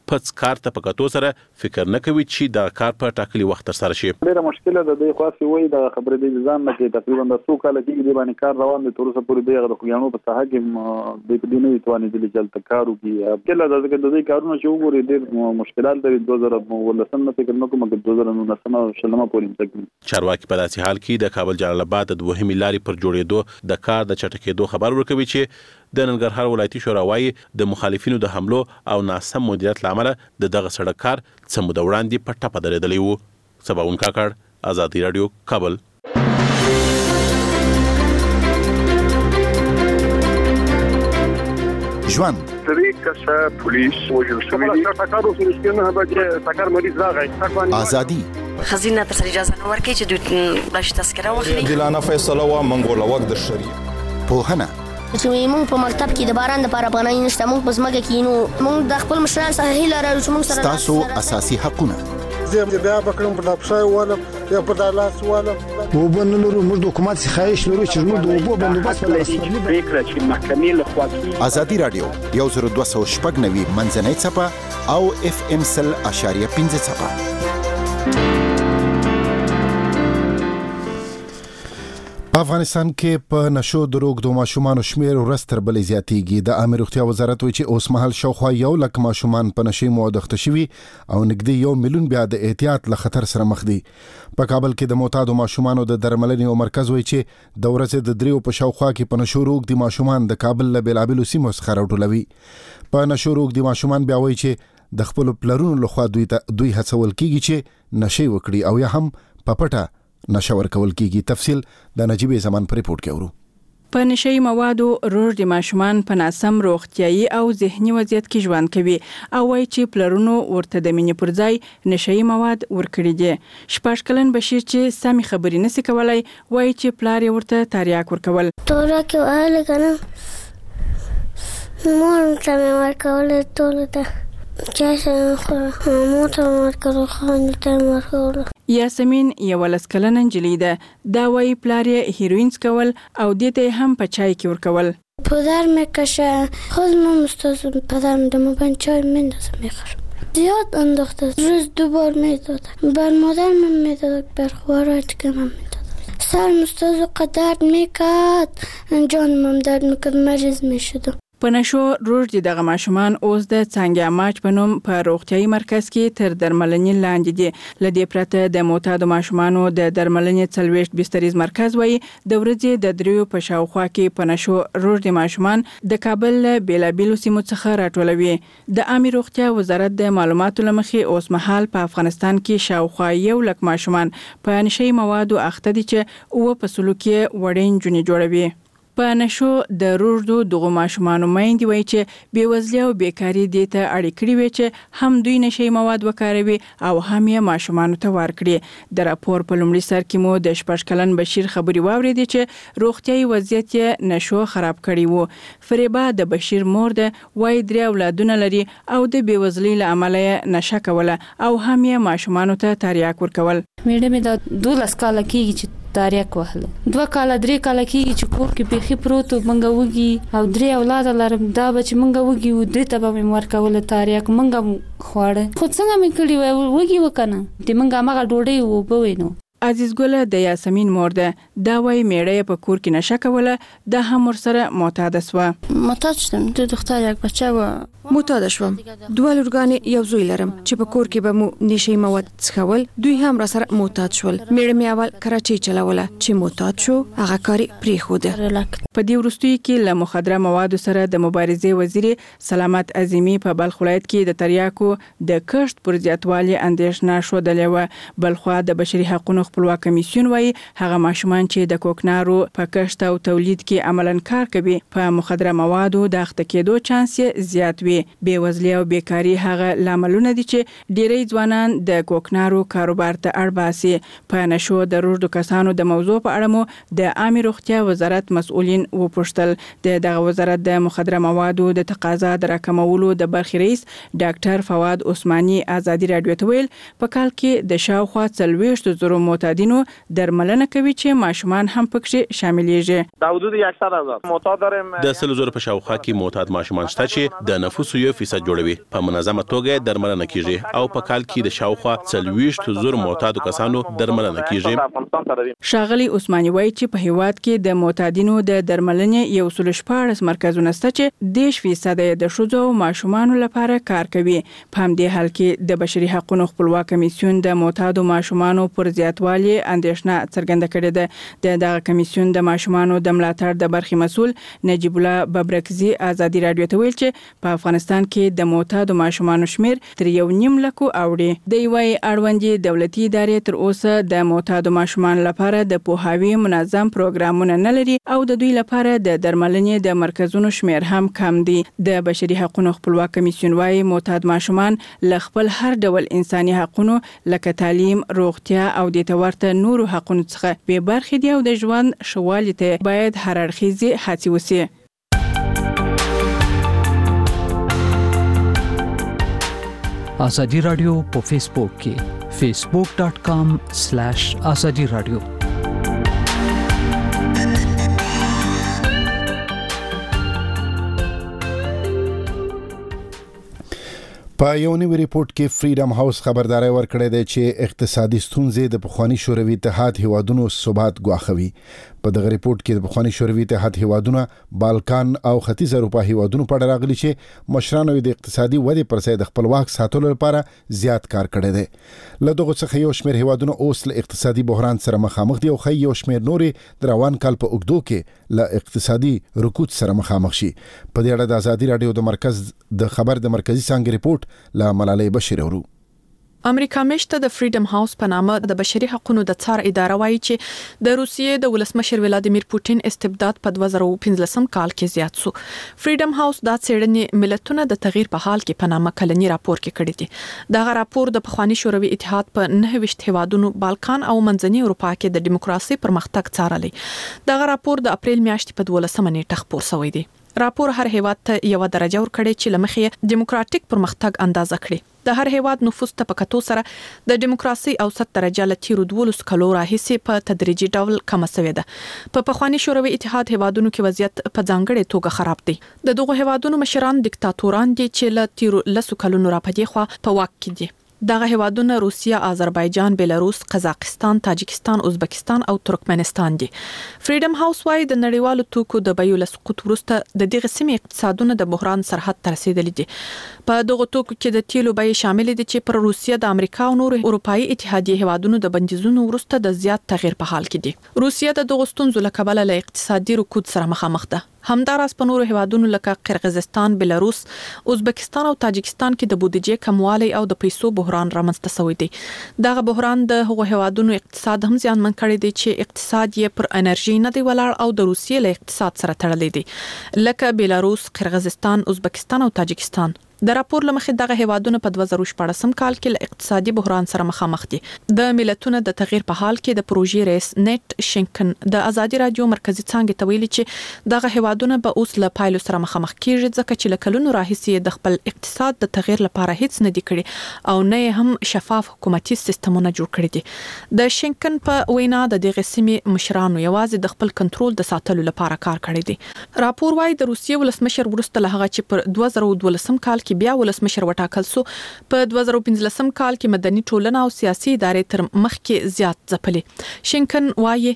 پڅ کار ته پکاتو سره فکر نه کوي چې دا کار په ټاکلي وخت تر سره شي. ډیره مشکله ده د خاصي وای د خبرې د ځان نه کې تقریبا د څو کال کې د باندې کار روان دي تر اوسه پورې دغه د خوګانو په ساحه کې د دې نه توانې دي چې تل کارو کې کله د دې کارونه چې وګوري ډېر مشکلات لري دوه زره ولسم نه فکر نه کوم چې دوه زره نولسم شلمه پورې تکي. چارواکي په داسې حال کې د کابل جلال آباد د دوهمې لارې پر جوړېدو د کار د چټکېدو خبر ورکوي چې د ننګرهار ولایتي شورا وايي د مخالفینو د حملو او ناسم مدیریت لامل د دغه سړک کار څه موده وړاندې په ټپه درېدلی وو. سباون کاکړ، آزادي رادیو، کابل. ژوند طریقه پولیس وجل شوی دی تاکارو سرشتنه به تاکار مریض راغی آزادی خزینه تر اجازه نه ورکړي چې دوی باش تذکره واخلي. دلانه فیصله وا منګول وخت د شریعه پوهنه چې موږ په مکتب کې د باران لپاره پناه نشته، موږ په ځمکه کې نو موږ د خپل مشران سره هیله لرو چې موږ سره تاسو اساسي حقونه زه بیا بکرم په دافشای والا یا په دالاس والا وبنلرو موږ د حکومت څخه خواهش لرو چې موږ د اوبو بندوبست ولرو. فکر چې محکمې له خوا کې آزادي رادیو یو زر دوه سوه شپږ نوي منځنۍ څپه او اف ام سل اشاریه پنځه څپه. په افغانستان کې په نشو د روږدو ماشومانو شمیر ورځ تر بلې زیاتېږي. د عامه روغتیا وزارت وایي چې اوس مهال شاوخوا یو لک ماشومان په نشي موادو اخته شوي او نږدې یو میلیون بیا د احتیاط له خطر سره مخ دي. په کابل کې د معتادو ماشومانو د درملنې او مرکز وایي چې د ورځې د دریو په شاوخوا کې په نشو روږدي ماشومان د کابل له بېلابېلو سیمو څخه راټولوي. په نشو روږدي ماشومان بیا وایي چې د خپلو پلرونو لخوا دوی ته دوی هڅول کیږي چې نشي وکړي او یا هم په پټه نشور کول کیږي. تفصیل د نجیب زمان پر ریپورت کې ورو. په نشي موادو روږدي ماشومان په ناسم روغتیايي او ذهني وضعیت کې ژوند کوي او وایي چې پلرونو ورته د مینې پر ځای نشي مواد ورکړي دي. شپږ کلن بشیر چې سمې خبرې نشي کولای وایي چې پلار یې ورته تریاک ورکول. تورا کې وهل کنه مور ته مې ورکول ټول ته چې خو مو ته ورکړو خو ته ورکول. یاسمین یو لسکلن انجلی ده. دا وایي پلار یې هیروین څکول او دې ته هم په چای کې ورکول. پدر میکشه خودم مستاز پدرم دم من چای میندازم میخورم. زیاد انداخته روز دو بار میداد. بر مادرم میداد بر خوارات که من میداد. سر مستاز قدرت میکرد جانم درد میکرد مریض میشدم. په نشو روږدي دغه ماشومان اوس د څانګې اماج په نوم په روغتیايي مرکز کې تر درملنې لاندې دي. له دې پرته د معتادو ماشومانو د درملنې څلوېښت بستریز مرکز وایي د ورځې د دریو په شاوخوا کې په نشو روږدي ماشومان د کابل له بېلابېلو سیمو څخه راټولوي. د عامه روغتیا وزارت د معلوماتو له مخې اوس مهال په افغانستان کې شاوخوا یو لک ماشومان په نشي موادو اخته دي چې اووه فصلو کې وړې نجونې جوړوي. په نشو د روږدو دغو ماشومانو میندې وایي چې بېوزلي او بیکاري دې ته اړ کړي وي چې هم دوی نشي مواد وکاروي او هم یې ماشومانو ته ورکړي. د راپور په لومړي سر کې مو د شپږ کلن بشیر خبرې واورېدې چې روغتیايي وضعیت یې نشو خراب کړی وو. فریبا د بشیر مور ده وایي درې اولادونه لري او د بېوزلۍ له امله یې نشه کوله او هم یې ماشومانو ته تریاک ورکول. میډه مې د دولس کاله کېږي چې تاریک وهله. دوه کاله درې کاله کېږي چې کور کې بیخي پروت منګه وږي او درې اولاد لرم. دا به چې منګه وږي و درې ته به مې ورکوله تاریک منګه خواړه خو څنګه مې کړي وای وږي وکنه د منګه مغه ډوډۍ وبو وینو. عزیز ګله د یاسمین مور ده. دا وایي میړه په کور کې نشه کوله دا هم ورسره معتاده سوه. معتاد شدم. د دختر یک بچه و معتاده شوم. دوه لورګانې یو زوی لرم چې په کور کې به مو نشي مواد څښول. دوی هم را سره معتاد شول. میړه مې اول کراچۍ چلوله چې معتاد شو هغه کار یې پرېښوده. په دې وروستیو کې له مخدره موادو سره د مبارزې وزیر سلامت عظیمي په بلخ ولایت کې د تریاکو د کښت پر زیاتوالي اندېښنه ښودلې وه. بلخوا د بشري حقوقو خپلواک کمیسیون وایي هغه ماشومان چې د کوکنارو په کښت او تولید کې عملاً کار کوي په مخدره موادو د اخته کېدو چانس یې زیات وي. بېوزلي او بیکاري هغه لاملونه دي چې ډېری ځوانان د کوکنارو کاروبار ته اړ باسي. په نشو د روږدو کسانو د موضوع په اړه مو د عامه روغتیا وزارت مسؤلین وپوښتل. د دغه وزارت د مخدره موادو د تقاضا د راکمولو د برخې رئیس ډاکټر فواد عثماني آزادي رادیو ته ویل په کال کې د شاوخوا څلوېښت زرو معتادینو درملنه کوي چې ماشومان هم پکې شاملېږي. د حدود صد هزار معتاد داریم. د سل زره په شاوخوا کې معتاد ماشومان شته چې د نفوس یو فیصد جوړوي. په منظمه توګه درملنه کیږي او په کال کې د شاوخوا څلوېښت زره معتادو کسانو درملنه کیږي. ښاغلي عثماني وایي چې په هیواد کې د معتادینو د درملنې یو سل شپاړس مرکزونه شته چې دیش فیصد د ښځو او ماشومانو لپاره کار کوي. په همدې حال کې د بشري حقوقو خپلواک کمیسیون د معتادو ماشومانو پر زیاتوالي اندېښنه څرګنده کړې ده. د دغه کمیسیون د ماشومانو د ملاتړ د برخې مسؤل نجیب الله ببرکزي ازادي رادیو ته ویل چې په افغانستان کې د معتادو ماشومانو شمیر تر یو نیم لکو اوړي. د یوې اړوندې دولتي ادارې تر اوسه د معتادو ماشومان لپاره د پوهاوي منظم پروګرامونه نه لري او د دوی لپاره د درملنې د مرکزونو شمیر هم کم دي. د بشري حقوقو خپلواک کمیسیون وايي معتاد ماشومان له خپل هر ډول انساني حقوقو لکه تعلیم، روغتیا او د تورته نورو حقوقو څخه به برخې دي او د ژوند شوالي ته باید هر اړخیزه هڅې وشي. ازادي رادیو په فیسبوک کې facebook dot com slash azadi radio. په یو نوی ریپورت کې فریډم هاوس خبرداري ورکړې ده چې اقتصادي ستونزې د پخوانی شوروي اتحاد هیوادونو ثبات ګواښوي. په دغه ریپورت کې د پخوانی شوروي اتحاد هیوادونو، بالکان او ختیځ اروپا هیوادونو په اړه راغلي چې مشرانو د اقتصادي ودې پر ځای د خپلواک ساتلو لپاره زیات کار کړی دی. له دغه څخه یو شمېر هیوادونو اوس له اقتصادي بحران سره مخامخ دي او خي یو شمېر نورې د روان کال په اوږدو کې له اقتصادي رکود سره مخامخ شي. په دې اړه د ازادي رادیو د مرکز د خبر د مرکزی څانګې ریپورت لا ملالۍ بشیر ورو. امریکا مشته د فریډم هاوس په نامه د بشري حقوقو د څار اداره وایي چې د روسیې د ولسمشر ولادیمیر پوتین استبداد په دوه زره پنځلسم کال کې زیات شو. فریډم هاوس دا څېړنې ملتونه د تغییر په حال کې په نامه کلنی راپور کې کړی دی. دغه راپور د پخوانی شوروي اتحاد په نهه ویشت هیوادونو، بالکان او منځنۍ اروپا کې د دیموکراسي پرمختګ څارلی. دغه راپور د اپریل میاشتې په دولسمه نیټه خپور شوی دی. راپور هر هیواد ته یو درجه ورکړي چې لمخې دیموکراتیک پرمختګ اندازه کړي. د هر هیواد نفوس ته په کتو سره د دیموکراسي اوسط درجه ل تیرو دولس کلو راهیسې په تدریجي ډول کم شوې ده. په پخوانی شوروي اتحاد هیوادونو کې وضعیت په ځانګړې توګه خراب دی. د دغه هیوادونو مشران دیکتاتوران دي چې ل تیرو لسو کلونو راپدې خو په واک کې دي. دغه هیوادونه روسیه، آذربایجان، بلاروس، قزاقستان، تاجکستان، ازبکستان او ترکمنستان دي. فریډم هاوس وايي د نړیوالو توکو د بیو له سقوط وروسته د دغه سیمې اقتصادونه د بحران سرحد ته رسیدلي دي. په دغه توکو کې د تیلو بیې شامل دي چې پر روسیه، د امریکا او نورو اروپאי اتحادیه هیوادونو د بندیزونو وروسته د زیات تغییر په حال کې دي. روسیه د دغه ستونزو له کبله له اقتصادي رکود سره مخامخ ده. همداراز په نورو هیوادونو لکه قرغیزستان، بلاروس، ازبکستان او تاجکستان کې د بودیجې کموالی او د پیسو بحران رامنځته شوی دی. دغه بحران د هغو هیوادونو اقتصاد هم زیانمن کړی دی چې اقتصاد یې پر انرژي نه دی ولاړ او د روسیې له اقتصاد سره تړلی دی، لکه بلاروس، قرغیزستان، ازبکستان او تاجکستان. د راپور لمخې دغه هیوادونه په دوه زره شپږم کال کې له اقتصادي بحران سره مخامخ دي. د ملتونو د تغییر په حال کې د پروژې رئیس نیټ شینکن د ازادي رادیو مرکزی څانګې ته ویلي چې دغه هیوادونه به اوس له پایلو سره مخامخ کیږي ځکه چې له کلونو راهیسې د خپل اقتصاد د تغییر لپاره هیڅ نه دي کړي او نه هم شفاف حکومتي سیستمونه جوړ کړي دي. د شینکن په وینا د دغه سیمې مشرانو یوازې د خپل کنټرول د ساتلو لپاره کار کړی دی. راپور وايي د روسیې ولسمشر وروسته له هغه چې پر دوه زره دولسم کال کې بیا ولسمشر وټاکل سو، په دوه زره پنځلسم کال کې مدني ټولنه او سیاسي ادارې تر مخ کې زیات ځپلي. شینکن وايي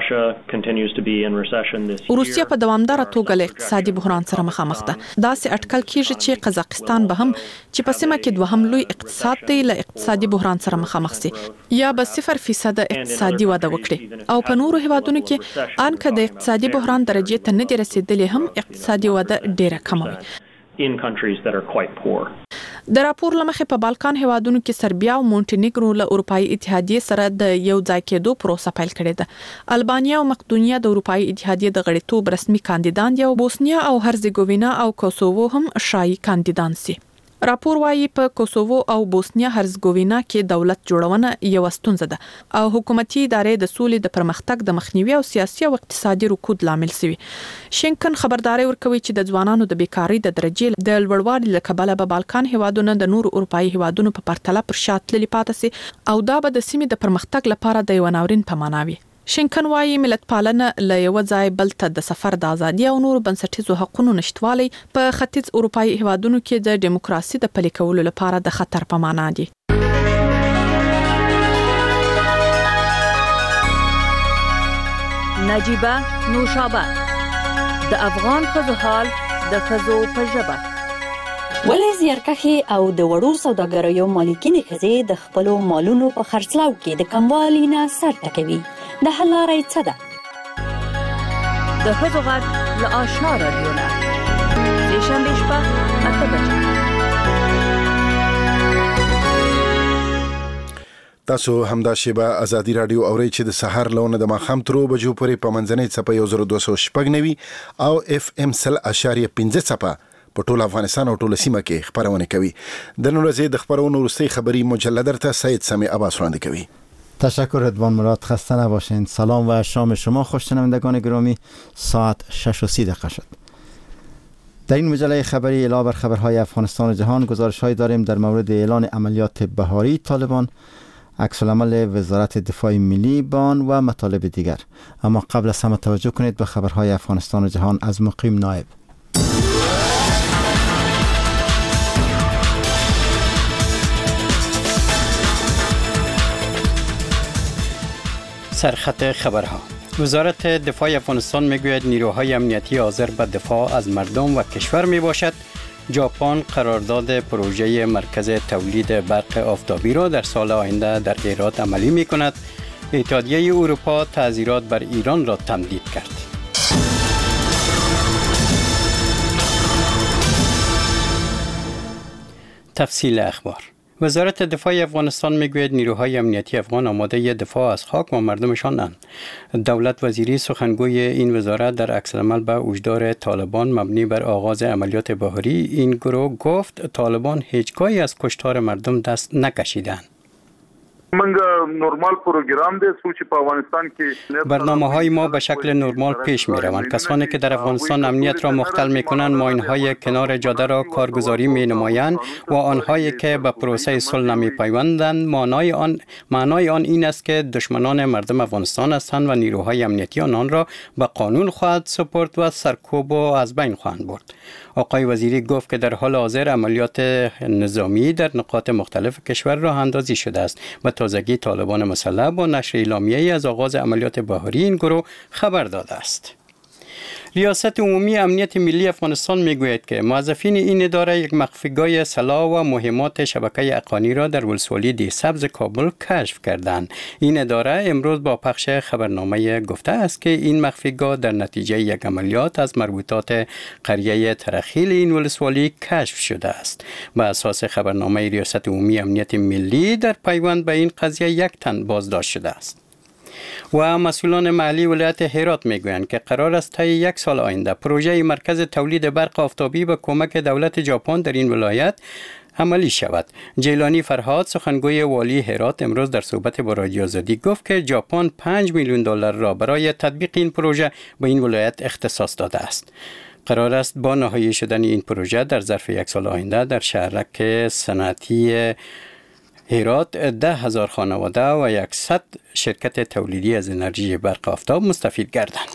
روسیه په دوامداره توګه له اقتصادي بحران سره مخامخ ده. دا سه اټکل کیږي چې قزاقستان به هم چې په سیمه کې دوهم لوی اقتصاد دی له اقتصادي بحران سره مخامخ سي یا به صفر فیصد اقتصادي وده وکړي او په نورو هیوادونو کې ان که د اقتصادي بحران درجه ته نه رسیدلې هم اقتصادي وده ډیره کموي. in countries that are quite poor. د راپور لمخې په بالکان هیوادونو کې سربیا او مونټینیګرو له اروپאי اتحادیه سره د یو ځای کېدو پروسه پیل کړې ده. البانیا او مقدونیه د اروپאי اتحادیه د غړیتوب رسمي کاندیدان دي او بوسنیا او هرزګوینا او کوسوو هم شایي کاندیدان سي. راپور وايي په کوسوو او بوسنیا هرزګوینا کې دولت جوړونه یو ستونزه ده او حکومتي ادارې د سولې د پرمختګ د مخنیوي او سیاسي او اقتصادي رکود لامل شوي. شینکن خبرداري ورکوي چې د ځوانانو د بیکاری د درجې د لوړوالي لکبله به بالکان هیوادونو د نور اروپאי هیوادونو په پرتله پر شا تللي پاتې سي او دا به د سیمې د پرمختګ لپاره د یو ناورین په معنا وي. شینکن وايي ملت پالنه له یو ځای بل ته د سفر د ازادي او نور بنسټیزو حقوقو نشټوالي په ختیځ اروپאי هیوادونو کې د دیموکراسي د پلي کولو لپاره د خطر په معنا دي. نجيبه نوشابه د افغان ښځو حال د ښځو په ژبه. ولې زیارکښې او د وړو سوداګریو مالکینې ښځې د خپلو مالونو په خرڅلاو کې د کموالي نه سر ټکوي؟ د حل لارې څه ده؟ د ښځو غږ له آشنا راډیو نه سه‌شنبه شپه اته بجې. تاسو همدا شیبه ازادي رادیو اورئ چې د سحر لونه د ماخام ترو بجو پورې په منځنۍ څپه یو زر دوه سوه شپږ نوي او اف ام سل اشاریه پنځه څپه په ټول افغانستان او ټول سیمه کې خبرونه کوي. د نن ورځې د خبرونو وروستۍ خبری مجله درته سید سمی عباس وړاندې کوي. تشکر ادوان مراد، خسته نباشین. سلام و شام شما خوش شنوندگان گرامی. ساعت شش و سی دقیقه شد. در این مجله خبری علاوه بر خبرهای افغانستان و جهان گزارش‌هایی داریم در مورد اعلان عملیات بهاری طالبان، عکس العمل وزارت دفاع ملی با آن و مطالب دیگر. اما قبل از همه توجه کنید به خبرهای افغانستان و جهان از مقیم نایب. سرخط خبرها. وزارت دفاع افغانستان میگوید نیروهای امنیتی حاضر به دفاع از مردم و کشور می باشد. ژاپن قرارداد پروژه مرکز تولید برق آفتابی را در سال آینده در ایران عملی می کند. اتحادیه اروپا تعزیرات بر ایران را تمدید کرد. تفصیل اخبار. وزارت دفاع افغانستان میگوید نیروهای امنیتی افغان آماده دفاع از خاک و مردمشانند. دولت وزیری سخنگوی این وزارت در عکس‌العمل به هشدار طالبان مبنی بر آغاز عملیات بهاری این گروه گفت طالبان هیچگاهی از کشتار مردم دست نکشیدند. منګه نورمال پروگرام دی سوچ په افغانستان کې برنامه‌های ما به شکل نرمال پیش می‌روند. کسانی که در افغانستان امنیت را مختل می‌کنند ماین‌های کنار جاده را کارگزاری می‌نمایند و آنهایی که به پروسه صلح نمی‌پیوندند معنای آن معنای آن این است که دشمنان مردم افغانستان هستند و نیروهای امنیتی آنان را به قانون خواهد سپرد و سرکوب و از بین خواهند برد. آقای وزیری گفت که در حال حاضر عملیات نظامی در نقاط مختلف کشور راه اندازی شده است و تازگی طالبان مسلح با نشر اعلامیه‌ای از آغاز عملیات بهاری این گروه خبر داده است. ریاست عمومی امنیت ملی افغانستان میگوید که موظفین این اداره یک مخفیگاه سلاح و مهمات شبکه اقانی را در ولسوالی دی سبز کابل کشف کردند. این اداره امروز با پخش خبرنامه گفته است که این مخفیگاه در نتیجه یک عملیات از مربوطات قریه ترخیل این ولسوالی کشف شده است. بر اساس خبرنامه ریاست عمومی امنیت ملی در پیوند به این قضیه یک تن بازداشت شده است. و مسئولان محلی ولایت هرات میگویند که قرار است طی یک سال آینده پروژه مرکز تولید برق آفتابی با کمک دولت ژاپن در این ولایت عملی شود. جیلانی فرهاد سخنگوی والی هرات امروز در صحبت با رادیو آزادی گفت که ژاپن پنج میلیون دلار را برای تطبیق این پروژه به این ولایت اختصاص داده است. قرار است با نهایی شدن این پروژه در ظرف یک سال آینده در شهرک صنعتی هرات ده هزار خانواده و یکصد شرکت تولیدی از انرژی برق آفتاب مستفید گردند.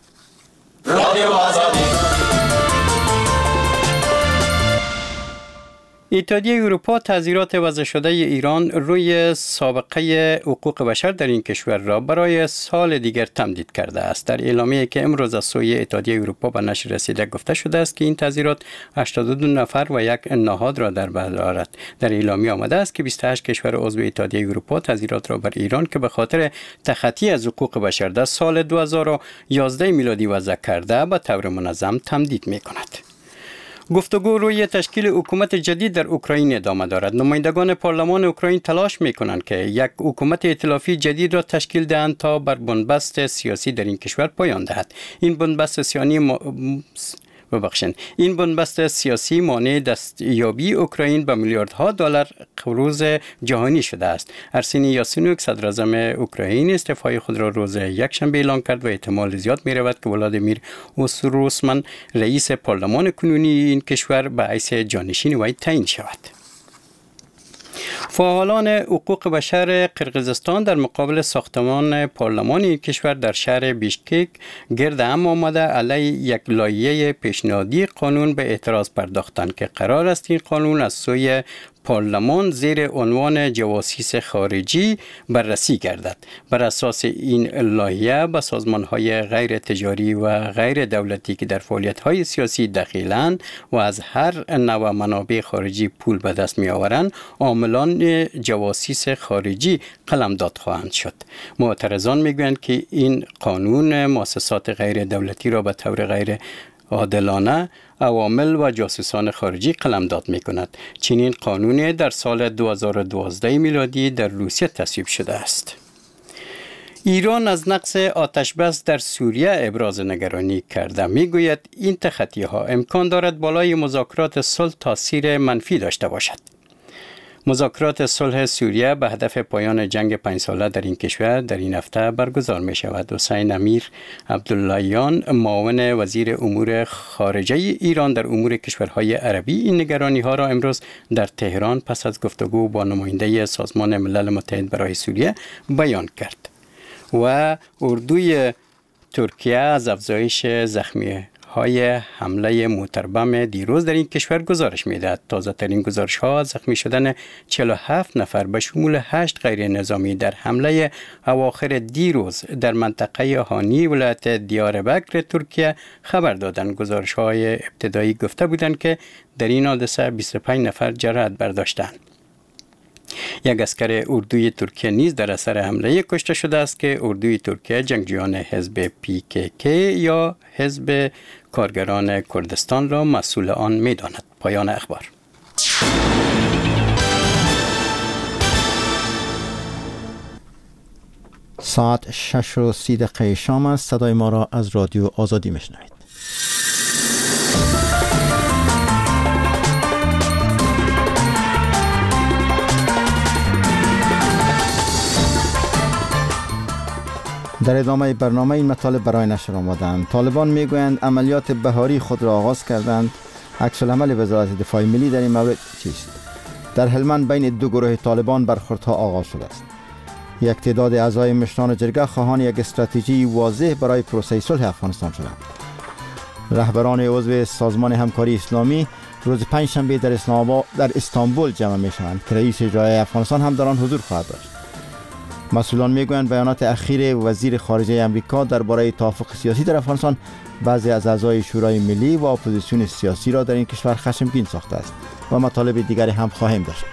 اتحادیه اروپا تعزیرات وضع شده ایران روی سابقه حقوق بشر در این کشور را برای سال دیگر تمدید کرده است. در اعلامیه‌ای که امروز از سوی اتحادیه اروپا به نشر رسیده گفته شده است که این تعزیرات هشتاد و دو نفر و یک نهاد را در بر دارد. در اعلامیه آمده است که بیست و هشت کشور عضو اتحادیه اروپا تعزیرات را بر ایران که به خاطر تخطی از حقوق بشر در سال دو هزار و یازده میلادی وضع کرده به طور منظم تمدید می‌کند. گفتگو روی تشکیل حکومت جدید در اوکراین ادامه دارد. نمایندگان پارلمان اوکراین تلاش می‌کنند که یک حکومت ائتلافی جدید را تشکیل دهند تا بر بنبست سیاسی در این کشور پایان دهد. این بنبست سیانی م... ببخشید این بنبست سیاسی مانع دستیابی اوکراین به میلیاردها دلار قرض جهانی شده است. ارسنی یاسینوک صدر اعظم اوکراین استعفای خود را روز یکشنبه اعلام کرد و احتمال زیاد می رود که ولادیمیر اوسروسمن رئیس پارلمان کنونی این کشور به حیث جانشین وی تعیین شود. فعالان حقوق بشر قرقیزستان در مقابل ساختمان پارلمان این کشور در شهر بیشکک گرد هم آمده علیه یک لایحه پیشنهادی قانون به اعتراض پرداختند که قرار است این قانون از سوی پارلمان زیر عنوان جواسیس خارجی بررسی گردد. بر اساس این لایحه به سازمان‌های غیر تجاری و غیر دولتی که در فعالیت‌های سیاسی دخیلند و از هر نوع منابع خارجی پول به دست می‌آورند، عاملان جواسیس خارجی قلمداد خواهند شد. معترضان می‌گویند که این قانون مؤسسات غیر دولتی را به طور غیر عادلانه عوامل و جاسوسان خارجی قلمداد می کند. چنین قانونی در سال دو هزار و دوازده میلادی در روسیه تصویب شده است. ایران از نقص آتش بس در سوریه ابراز نگرانی کرده. می گوید این تخطی ها امکان دارد بالای مذاکرات صلح تاثیر منفی داشته باشد. مذاکرات صلح سوریه به هدف پایان جنگ پنج ساله در این کشور در این هفته برگزار می شود. حسین امیر عبداللهیان معاون وزیر امور خارجه ایران در امور کشورهای عربی این نگرانی ها را امروز در تهران پس از گفتگو با نماینده سازمان ملل متحد برای سوریه بیان کرد. و اردوی ترکیه از افزایش زخمی های حمله موتربم دیروز در این کشور گزارش می‌دهد. تازه ترین گزارش ها زخمی شدن چهل و هفت نفر به شمول هشت غیر نظامی در حمله اواخر دیروز در منطقه هانی ولایت دیاربکر ترکیه خبر دادند. گزارش های ابتدایی گفته بودند که در این حادثه بیست و پنج نفر جراحت برداشتند. یک عسکر اردوی ترکیه نیز در اثر حمله کشته شده است که اردوی ترکیه جنگجویان حزب پی کی کی یا حزب کارگران کردستان را مسئول آن می‌داند. پایان اخبار. ساعت شش و سی دقیقه شام است. صدای ما را از رادیو آزادی میشنوید. در ادامه برنامه این مطالب برای نشر آمدند. طالبان میگویند عملیات بهاری خود را آغاز کردند. عکس العمل وزارت دفاع ملی در این مورد چیست؟ در هلمند بین دو گروه طالبان برخوردها آغاز شده است. یک تعداد اعضای مشران جرگه خواهان یک استراتژی واضح برای پروسه صلح افغانستان شدند. رهبران عضو سازمان همکاری اسلامی روز پنجشنبه در اسلام آباد در استانبول جمع میشوند که رئیس اجرایی افغانستان هم در آن حضور خواهد داشت. مسئولان میگویند بیانات اخیر وزیر خارجه امریکا درباره توافق سیاسی در افغانستان بعضی از اعضای شورای ملی و اپوزیسیون سیاسی را در این کشور خشمگین ساخته است و مطالب دیگری هم خواهیم داشت.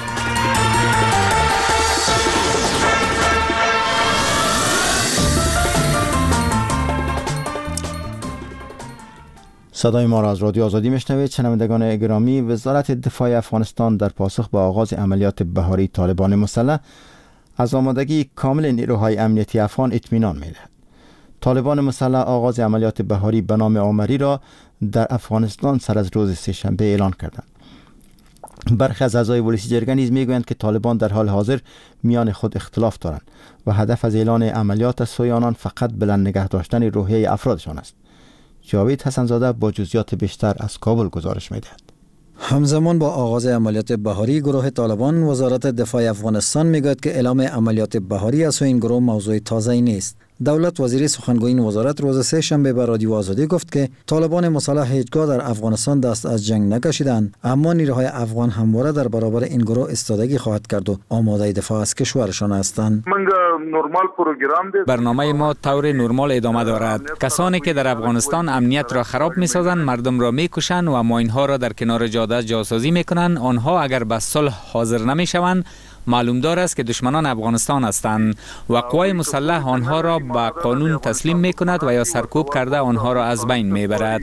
صدای ما را از رادیو آزادی میشنوید. شنوندگان گرامی، وزارت دفاع افغانستان در پاسخ به آغاز عملیات بهاری طالبان مسلح از آمادگی کامل نیروهای امنیتی افغان اطمینان می‌دهد. طالبان مسلح آغاز عملیات بهاری به نام آمری را در افغانستان سر از روز سه‌شنبه اعلان کردند. برخی از اعضای ولسی جرگه نیز میگویند که طالبان در حال حاضر میان خود اختلاف دارند و هدف از اعلان عملیات از سوی آنان فقط بلند نگه داشتن روحیه افرادشان است. جاوید حسن‌زاده با جزئیات بیشتر از کابل گزارش می‌دهد. همزمان با آغاز عملیات بهاری گروه طالبان، وزارت دفاع افغانستان میگوید که اعلام عملیات بهاری از سوی این گروه موضوع تازه‌ای نیست. دولت وزیر سخنگوی این وزارت روز سه شنبه به رادیو آزادی گفت که طالبان مسلح هیچگاه در افغانستان دست از جنگ نکشیدند، اما نیروهای افغان همواره در برابر این گروه ایستادگی خواهد کرد و آماده دفاع از کشورشان هستند. برنامه ما طور نرمال ادامه دارد. کسانی که در افغانستان امنیت را خراب می‌سازند، مردم را می‌کشند و ماین‌ها را در کنار جاده جاسازی می‌کنند، آنها اگر به صلح حاضر نمی‌شوند، معلوم دار است که دشمنان افغانستان هستند و قوای مسلح آنها را به قانون تسلیم می‌کند و یا سرکوب کرده آنها را از بین می‌برد.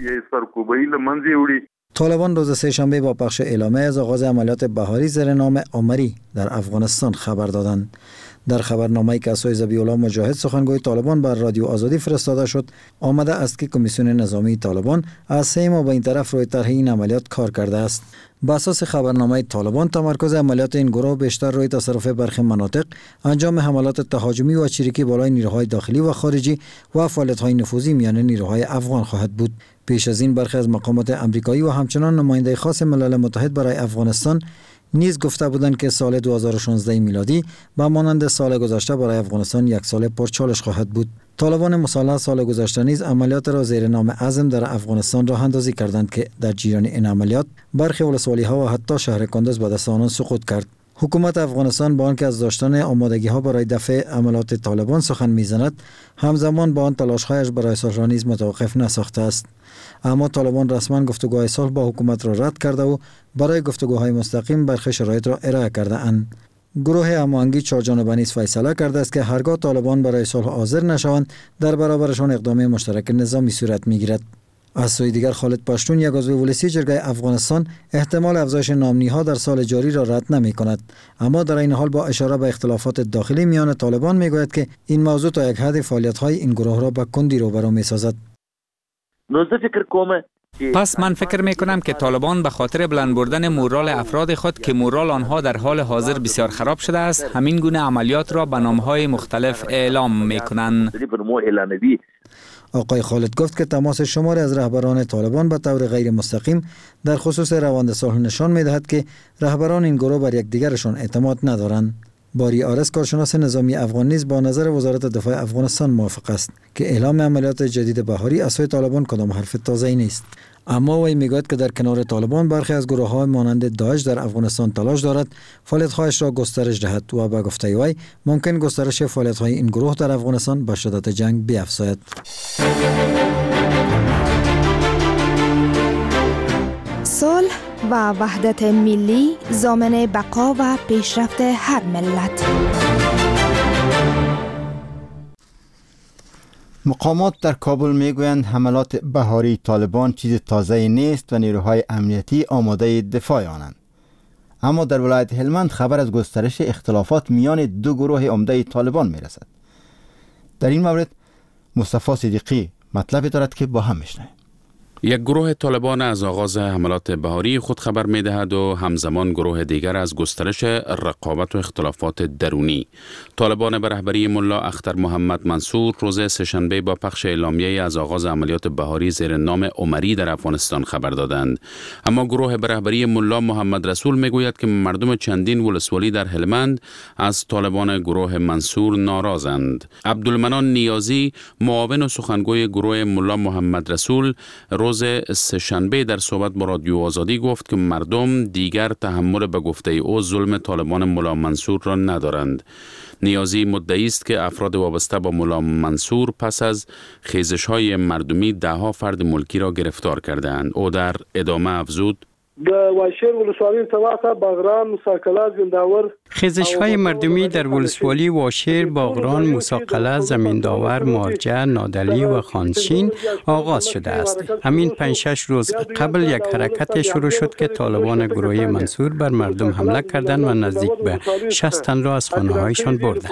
طالبان روز سه شنبه با پخش اعلامیه از آغاز عملیات بهاری زیر نام آمری در افغانستان خبر دادند. در خبرنامه‌ای که اسای ذبیح الله مجاهد سخنگوی طالبان بر رادیو آزادی فرستاده شد، آمده است که کمیسیون نظامی طالبان از سه ماه به این طرف روی طرح این عملیات کار کرده است. بر اساس خبرنامه طالبان، تمرکز عملیات این گروه بیشتر روی تصرف برخی مناطق، انجام حملات تهاجمی و چریکی بالای نیروهای داخلی و خارجی و فعالیت‌های نفوذی میان نیروهای افغان خواهد بود. پیش از این برخی از مقامات آمریکایی و همچنان نماینده خاص ملل متحد برای افغانستان نیز گفته بودند که سال دو هزار و شانزده میلادی به مانند سال گذشته برای افغانستان یک سال پرچالش خواهد بود. طالبان مسلح سال گذشته نیز عملیات را زیر نام عزم در افغانستان راه اندازی کردند که در جریان این عملیات برخی ولسوالی‌ها و حتی شهر کندز به دست آنان سقوط کرد. حکومت افغانستان با آنکه از داشتن آمادگی‌ها برای دفع عملیات طالبان سخن می‌زند، همزمان با آن تلاش‌هایش برای صلح را نیز متوقف نساخته است. اما طالبان رسما گفتگوهای صلح با حکومت را رد کرده و برای گفتگوهای مستقیم برخی شرایط را ارائه کرده اند. گروه هماهنگی چهارجانبه نیز فیصله کرده است که هرگاه طالبان برای صلح حاضر نشوند، در برابرشان اقدام مشترک نظامی صورت می‌گیرد. از سوی دیگر خالد پشتون، یک عضو ولسی جرگه افغانستان، احتمال افزایش نامنی‌ها در سال جاری را رد نمی‌کند، اما در این حال با اشاره به اختلافات داخلی میان طالبان می‌گوید که این موضوع تا یک حد فعالیت‌های این گروه را به کندی روبرو می‌سازد. پس من فکر می کنم که طالبان به خاطر بلند بردن مورال افراد خود که مورال آنها در حال حاضر بسیار خراب شده است، همین گونه عملیات را به نام‌های مختلف اعلام می کنند. آقای خالد گفت که تماس شماری از رهبران طالبان به طور غیر مستقیم در خصوص روند صلح نشان می دهد که رهبران این گروه بر یکدیگرشان اعتماد ندارند. باری آرس، کارشناس نظامی افغان، نیز با نظر وزارت دفاع افغانستان موافق است که اعلام عملیات جدید بهاری از سوی طالبان کدام حرف تازه‌ای نیست. اما وی میگوید که در کنار طالبان برخی از گروه‌های مانند داعش در افغانستان تلاش دارد فعالیت‌هایش را گسترش دهد و به گفته وی ممکن گسترش فعالیت‌های این گروه در افغانستان به شدت جنگ بیفزاید. صلح و وحدت ملی ضامن بقا و پیشرفت هر ملت. مقامات در کابل میگویند حملات بهاری طالبان چیز تازه‌ای نیست و نیروهای امنیتی آماده دفاع آنند. اما در ولایت هلمند خبر از گسترش اختلافات میان دو گروه عمده طالبان میرسد. در این مورد مصطفی صدیقی مطلبی دارد که با هم میشنویم. یک گروه طالبان از آغاز حملات بهاری خود خبر می دهد و همزمان گروه دیگر از گسترش رقابت و اختلافات درونی. طالبان به رهبری ملا اختر محمد منصور روز سه‌شنبه با پخش اعلامیه از آغاز عملیات بهاری زیر نام عمری در افغانستان خبر دادند. اما گروه به رهبری ملا محمد رسول می گوید که مردم چندین ولسوالی در هلمند از طالبان گروه منصور ناراضند. عبدالمنان نیازی، معاون و سخنگوی گروه ملا محمد رسول، روز سه‌شنبه در صحبت با رادیو آزادی گفت که مردم دیگر تحمل به گفته او ظلم طالبان ملا منصور را ندارند. نیازی مدعی است که افراد وابسته با ملا منصور پس از خیزش‌های مردمی ده‌ها فرد ملکی را گرفتار کردند. او در ادامه افزود: د واشیر ولسوالۍ سواته باغران مساکله زنداور خیزش‌های مردمی در ولسوالی واشیر، باغران، مساکله، زمینداور، مارجه، نادلی و خانشین آغاز شده است. همین پنج شش روز قبل یک حرکت شروع شد که طالبان گروه منصور بر مردم حمله کردند و نزدیک به شصت تن را از خانه‌هایشان بردند.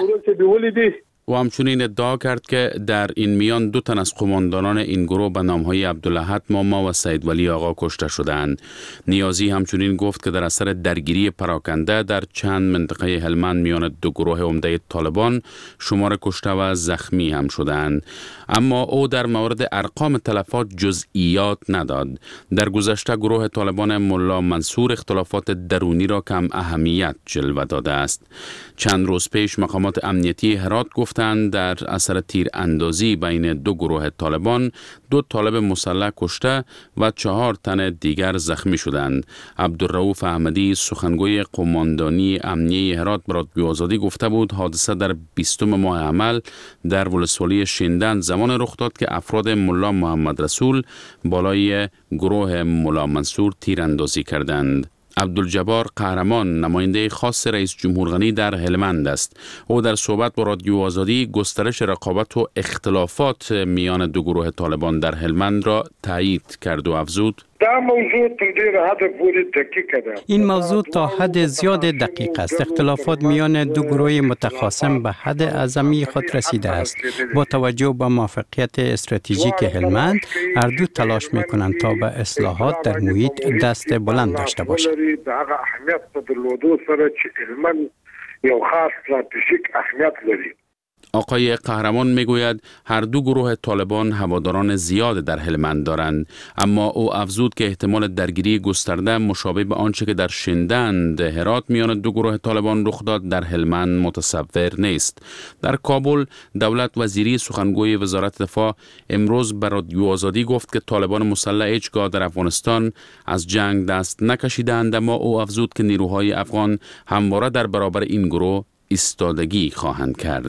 و همچنین ادعا کرد که در این میان دو تن از قماندانان این گروه به نام‌های عبدالاحد ماما و سید ولی آقا کشته شدند. نیازی همچنین گفت که در اثر درگیری پراکنده در چند منطقه هلمند میان دو گروه عمده طالبان شمار کشته و زخمی هم شدند. اما او در مورد ارقام تلفات جزئیات نداد. در گذشته گروه طالبان ملا منصور اختلافات درونی را کم اهمیت جلوه داده است. چند روز پیش مقامات امنیتی هرات گفتند در اثر تیر اندازی بین دو گروه طالبان دو طالب مسلح کشته و چهار تن دیگر زخمی شدند. عبدالرؤوف احمدی، سخنگوی قماندانی امنیه هرات، به رادیو آزادی گفته بود حادثه در بیستم ماه عمل در ولسوالی شیندن زمان رخ داد که افراد ملا محمد رسول بالای گروه ملا منصور تیر اندازی کردند. عبدالجبار قهرمان، نماینده خاص رئیس جمهور غنی در هلمند است. او در صحبت با رادیو آزادی گسترش رقابت و اختلافات میان دو گروه طالبان در هلمند را تایید کرد و افزود: دا موضوع تر ډیره حد پورې دقیقه ده. این موضوع تا حد زیاد دقیق است. اختلافات میان دو گروه متخاصم به حد اعظمی خود رسیده است. با توجه به موفقیت استراتژیک هلمند، هر دو تلاش میکنند تا به اصلاحات در محیط دست بلند داشته باشند. هغه اهمیت په درلودو سره چې هلمند یو خاص استراتژیک اهمیت لري. آقای قهرمان میگوید هر دو گروه طالبان هواداران زیاد در هلمند دارند، اما او افزود که احتمال درگیری گسترده مشابه به آنچه که در شندند هرات میان دو گروه طالبان رخ داد در هلمند متصور نیست. در کابل دولت وزیری سخنگوی وزارت دفاع امروز بر رادیو آزادی گفت که طالبان مسلح هیچگاه در افغانستان از جنگ دست نکشیدند، اما او افزود که نیروهای افغان همواره در برابر این گروه ایستادگی خواهند کرد.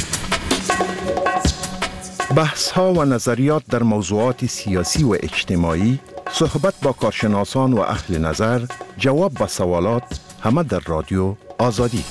بحث ها و نظریات در موضوعات سیاسی و اجتماعی، صحبت با کارشناسان و اهل نظر، جواب به سوالات، همه در رادیو آزادی.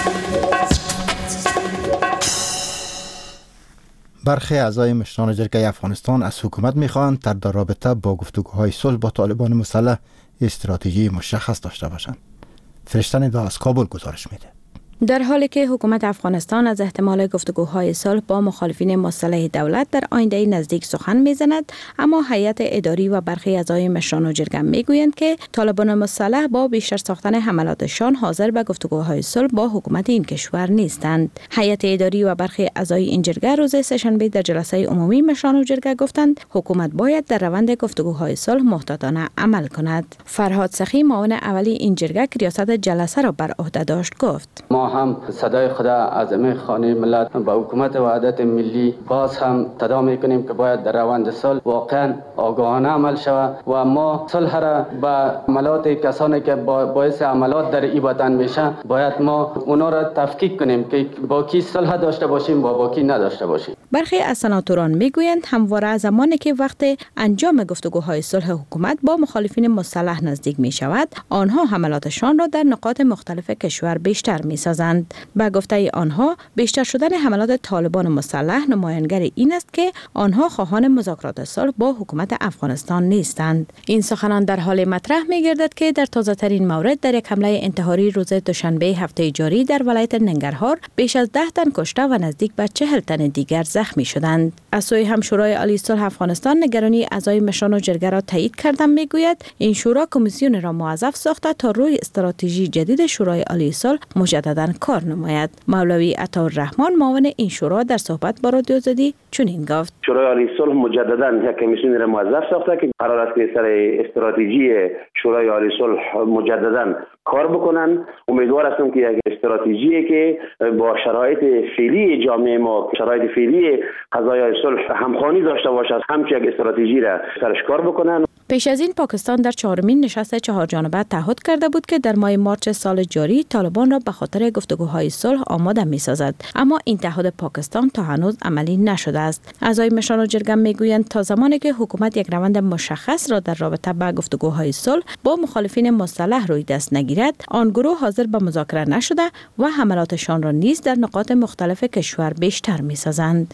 برخی اعضای مشران جرگه افغانستان از حکومت می‌خواهند تا در رابطه با گفتگوهای صلح با طالبان مسلح استراتژی مشخص داشته باشند. فرشته ندا از کابل گزارش میده. در حالی که حکومت افغانستان از احتمال گفتگوهای صلح با مخالفین مسلح دولت در آینده نزدیک سخن میزند، اما هیئت اداری و برخی اعضای مشران و جرگه میگویند که طالبان مسلح با بیشتر ساختن حملاتشان حاضر به گفتگوهای صلح با حکومت این کشور نیستند. هیئت اداری و برخی اعضای این جرگه روز سه‌شنبه در جلسه عمومی مشران و جرگه گفتند حکومت باید در روند گفتگوهای صلح محتاطانه عمل کند. فرهاد سخی معاون اولی این جرگه که ریاست جلسه را بر عهده داشت گفت: ما هم صدای خدا از همه خانه ملت با حکومت وحدت ملی باز هم تدا میکنیم که باید در روند صلح واقعا آگاهانه عمل شود و ما صلح را با عملات کسانی که باعث عملات در این وطن میشن باید ما اونا را تفکیک کنیم که با کی صلح داشته باشیم و با کی نداشته باشیم. برخی از سناتوران میگویند همواره زمانی که وقت انجام گفتگوهای صلح حکومت با مخالفین مسلح نزدیک می شود، آنها حملاتشان را در نقاط مختلف کشور بیشتر می سازند. با گفته آنها بیشتر شدن حملات طالبان مسلح نمایانگر این است که آنها خواهان مذاکرات صلح با حکومت افغانستان نیستند. این سخنان در حال مطرح می گردد که در تازه ترین مورد در یک حمله انتحاری روز دوشنبه هفته جاری در ولایت ننگرهار بیش از ده تن کشته و نزدیک به چهل تن دیگر زخمی شدند. از سوی هم شورای عالی صلح افغانستان نگرانی اعضای مشران و جرگه را تایید کردن میگوید این شورا کمیسیون را موظف ساخته تا روی استراتژی جدید شورای عالی صلح مجددا کار نماید. مولوی عطاالرحمن معاون این شورا در صحبت با رادیو آزادی چنین گفت: شورای عالی صلح مجددا یک کمیسیون را موظف ساخته که قرار است که سر استراتژی شورای عالی صلح مجددا کار بکنن. امیدوار هستم که یک استراتژی که با شرایط فعلی جامعه ما، شرایط فعلی قضایای صلح همخوانی داشته باشد، همچنین یک استراتژی را سرش کار بکنن. پیش از این پاکستان در چهارمین نشست چهار جانبه تعهد کرده بود که در ماه مارچ سال جاری طالبان را به خاطر گفتگوهای صلح آماده می‌سازد، اما این تعهد پاکستان تا هنوز عملی نشده است. اعضای مشران و جرگه میگویند تا زمانی که حکومت یک روند مشخص را در رابطه با گفتگوهای صلح با مخالفین مسلح روی دست نگیرد، آن گروه حاضر به مذاکره نشده و حملاتشان را نیز در نقاط مختلف کشور بیشتر می‌سازند.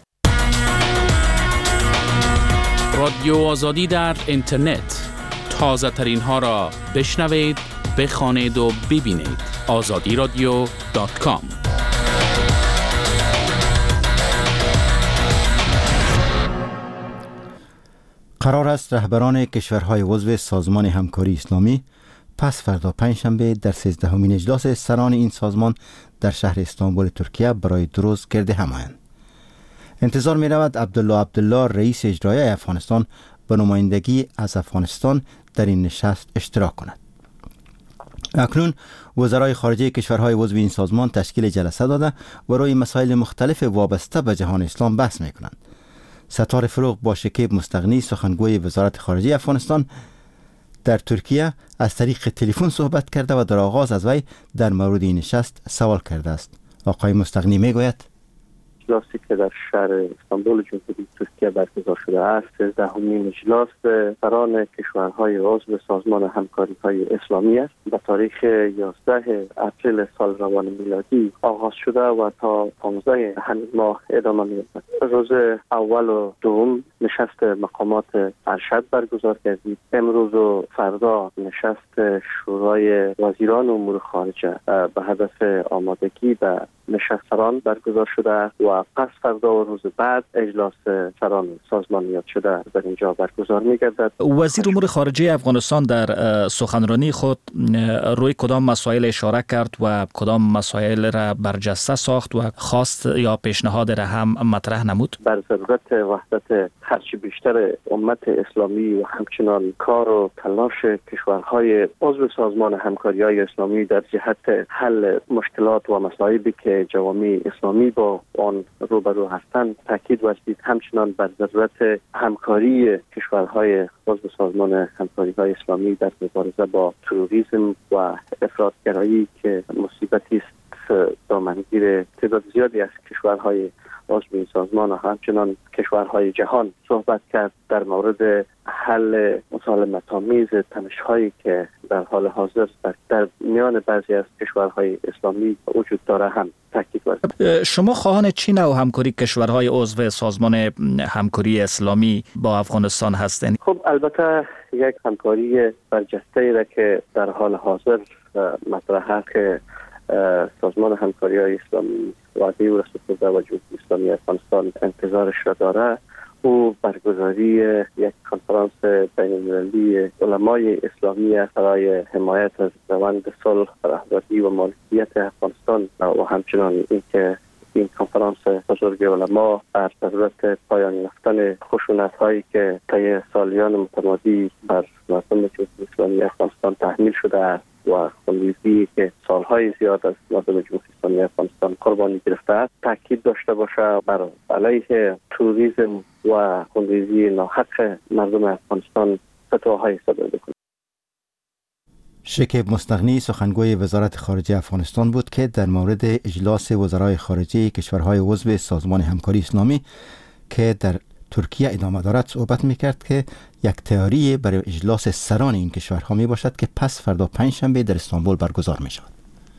رادیو آزادی در اینترنت، تازه ترین ها را بشنوید، بخوانید و ببینید. آزادی رادیو دات کام. قرار است رهبران کشورهای عضو سازمان همکاری اسلامی پس فردا پنجشنبه در سیزدهمین اجلاس سران این سازمان در شهر استانبول ترکیه برای دو روز گرد هم آیند. انتظار می رود عبدالله عبدالله رئیس اجرایی افغانستان به نمایندگی از افغانستان در این نشست اشتراک کند. اکنون وزرای خارجه کشورهای عضو این سازمان تشکیل جلسه داده و روی مسائل مختلف وابسته به جهان اسلام بحث می کنند. ستار فروغ با شکیب مستغنی سخنگوی وزارت خارجه افغانستان در ترکیه از طریق تلفن صحبت کرده و در آغاز از وی در مورد این نشست سوال کرده است. آقای مستغنی می گوید: اجلاسی که در شهر استانبول جمهوری ترکیه برگزار شده است سیزدهمین اجلاس سران کشورهای عضو سازمان همکاری‌های اسلامی است. به تاریخ یازده اپریل سال روان میلادی آغاز شده و تا پانزده همین ماه ادامه می‌یابد. روز اول و دوم نشست مقامات ارشد برگزار کردیم. امروز و فردا نشست شورای وزیران امور خارجه به هدف آمادگی به نشست سران برگزار شده است و پس فردا و روز بعد اجلاس سران سازمانیت شده در اینجا برگزار می‌گردد. وزیر امور خارجه افغانستان در سخنرانی خود روی کدام مسائل اشاره کرد و کدام مسائل را برجسته ساخت و خواست یا پیشنهاد را هم مطرح نمود؟ بر ضرورت وحدت هرچی بیشتر امت اسلامی و همچنان کار و تلاش کشورهای عضو سازمان همکاری‌های اسلامی در جهت حل مشکلات و مصائبی که جوامع اسلامی با آن روبرو هستند تاکید ورزید. همچنان بر ضرورت همکاری کشورهای عضو سازمان همکاری‌های اسلامی در مبارزه با تروریسم و افراطگرایی که مصیبتی است دامنگیر تعداد زیادی از کشورهای عضو این سازمان و همچنان کشورهای جهان صحبت کرد. در مورد حل مسالمت‌آمیز تنش‌هایی که در حال حاضر در میان بعضی از کشورهای اسلامی وجود داره هم تاکید ورزید. شما خواهان چه نوع همکاری کشورهای عضو سازمان همکاری اسلامی با افغانستان هستند؟ خب البته یک همکاری برجسته‌ای را که در حال حاضر مطرح است که سازمان همکاری‌های اسلامی وعده او را سپرده و جمهوری اسلامی افغانستان انتظارش را داره او برگزاری یک کنفرانس بین‌المللی علمای اسلامی برای حمایت از روند صلح، رهبری و مالکیت افغانستان و همچنان اینکه این کنفرانس بزرگ علما بر ضرورت پایان یافتن خشونت‌هایی که طی سالیان متمادی بر مردم جمهوری اسلامی افغانستان تحمیل شده است و خونریزی که سالهای زیاد از مردم جمهوری اسلامی افغانستان قربانی گرفته است تاکید داشته باشه بر علیه تروریسم و خونریزی ناحق مردم افغانستان فتواهای صادر بکنه. شکیب مستغنی سخنگوی وزارت خارجه افغانستان بود که در مورد اجلاس وزرای خارجه کشورهای عضو سازمان همکاری اسلامی که در ترکیه ادامه دارد صحبت میکرد که یک تیاری برای اجلاس سران این کشورها می باشد که پس فردا پنجشنبه در استانبول برگزار می شود.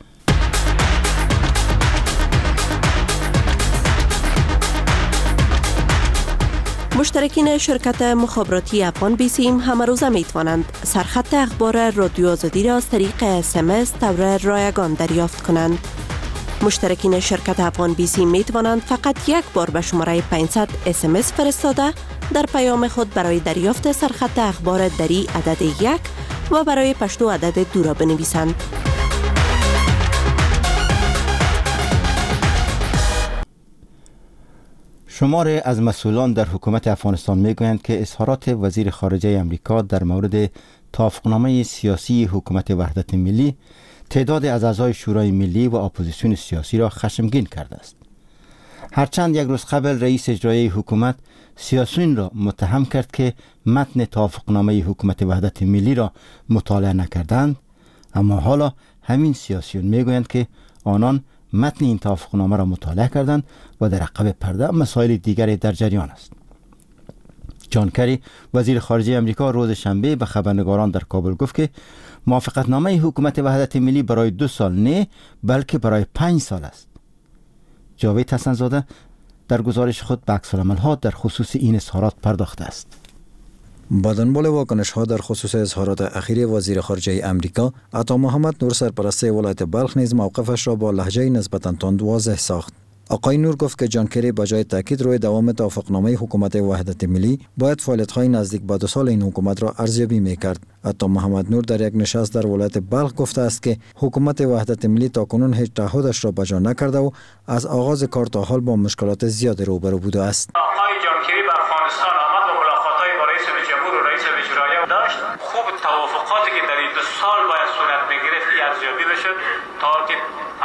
مشترکین شرکت مخابراتی افغان بیسیم همه روزه می توانند سرخط اخبار رادیو آزادی را از طریق اس ام اس طور رایگان دریافت کنند. مشترکین شرکت افغان بیسیم می توانند فقط یک بار به شماره پانصد اس ام اس فرستاده در پیام خود برای دریافت سرخط اخبار دری عدد یک و برای پشتو عدد دو را بنویسند. شماری از مسئولان در حکومت افغانستان میگویند که اظهارات وزیر خارجه امریکا در مورد توافقنامه سیاسی حکومت وحدت ملی تعداد از اعضای شورای ملی و اپوزیسیون سیاسی را خشمگین کرده است. هرچند یک روز قبل رئیس اجرایی حکومت سیاسیون را متهم کرد که متن توافقنامه حکومت وحدت ملی را مطالعه نکردند، اما حالا همین سیاسیون میگویند که آنان متن این توافقنامه را مطالعه کردند و در عقب پرده مسائل دیگری در جریان است. جان کری وزیر خارجه امریکا روز شنبه به خبرنگاران در کابل گفت که موافقتنامه حکومت وحدت ملی برای دو سال نه بلکه برای پنج سال است. جاوید حسن‌زاده در گزارش خود به عکس‌العمل‌ها در خصوص این اظهارات پرداخته است. با دنبال واکنش ها در خصوص اظهارات اخیر وزیر خارجه امریکا، عطا محمد نور سرپرست ولایت بلخ نیز موقفش را با لهجه نسبتاً تند واضح ساخت. آقای نور گفت که جان کری بجای تاکید روی دوام توافقنامه حکومت وحدت ملی باید فعالیت‌های نزدیک به دو سال این حکومت را ارزیابی می‌کرد. عطا محمد نور در یک نشست در ولایت بلخ گفته است که حکومت وحدت ملی تاکنون هیچ تعهدش را بجا نکرده و از آغاز کار تا حال با مشکلات زیاد روبرو بوده است. آقای جان کری به افغانستان آمد و ملاقات‌های با رئیس جمهور و رئیس اجرایی داشت. خوب توافقاتی که در این دو سال باید صورت بگیرد ارزیابی بشه تا که پنج سال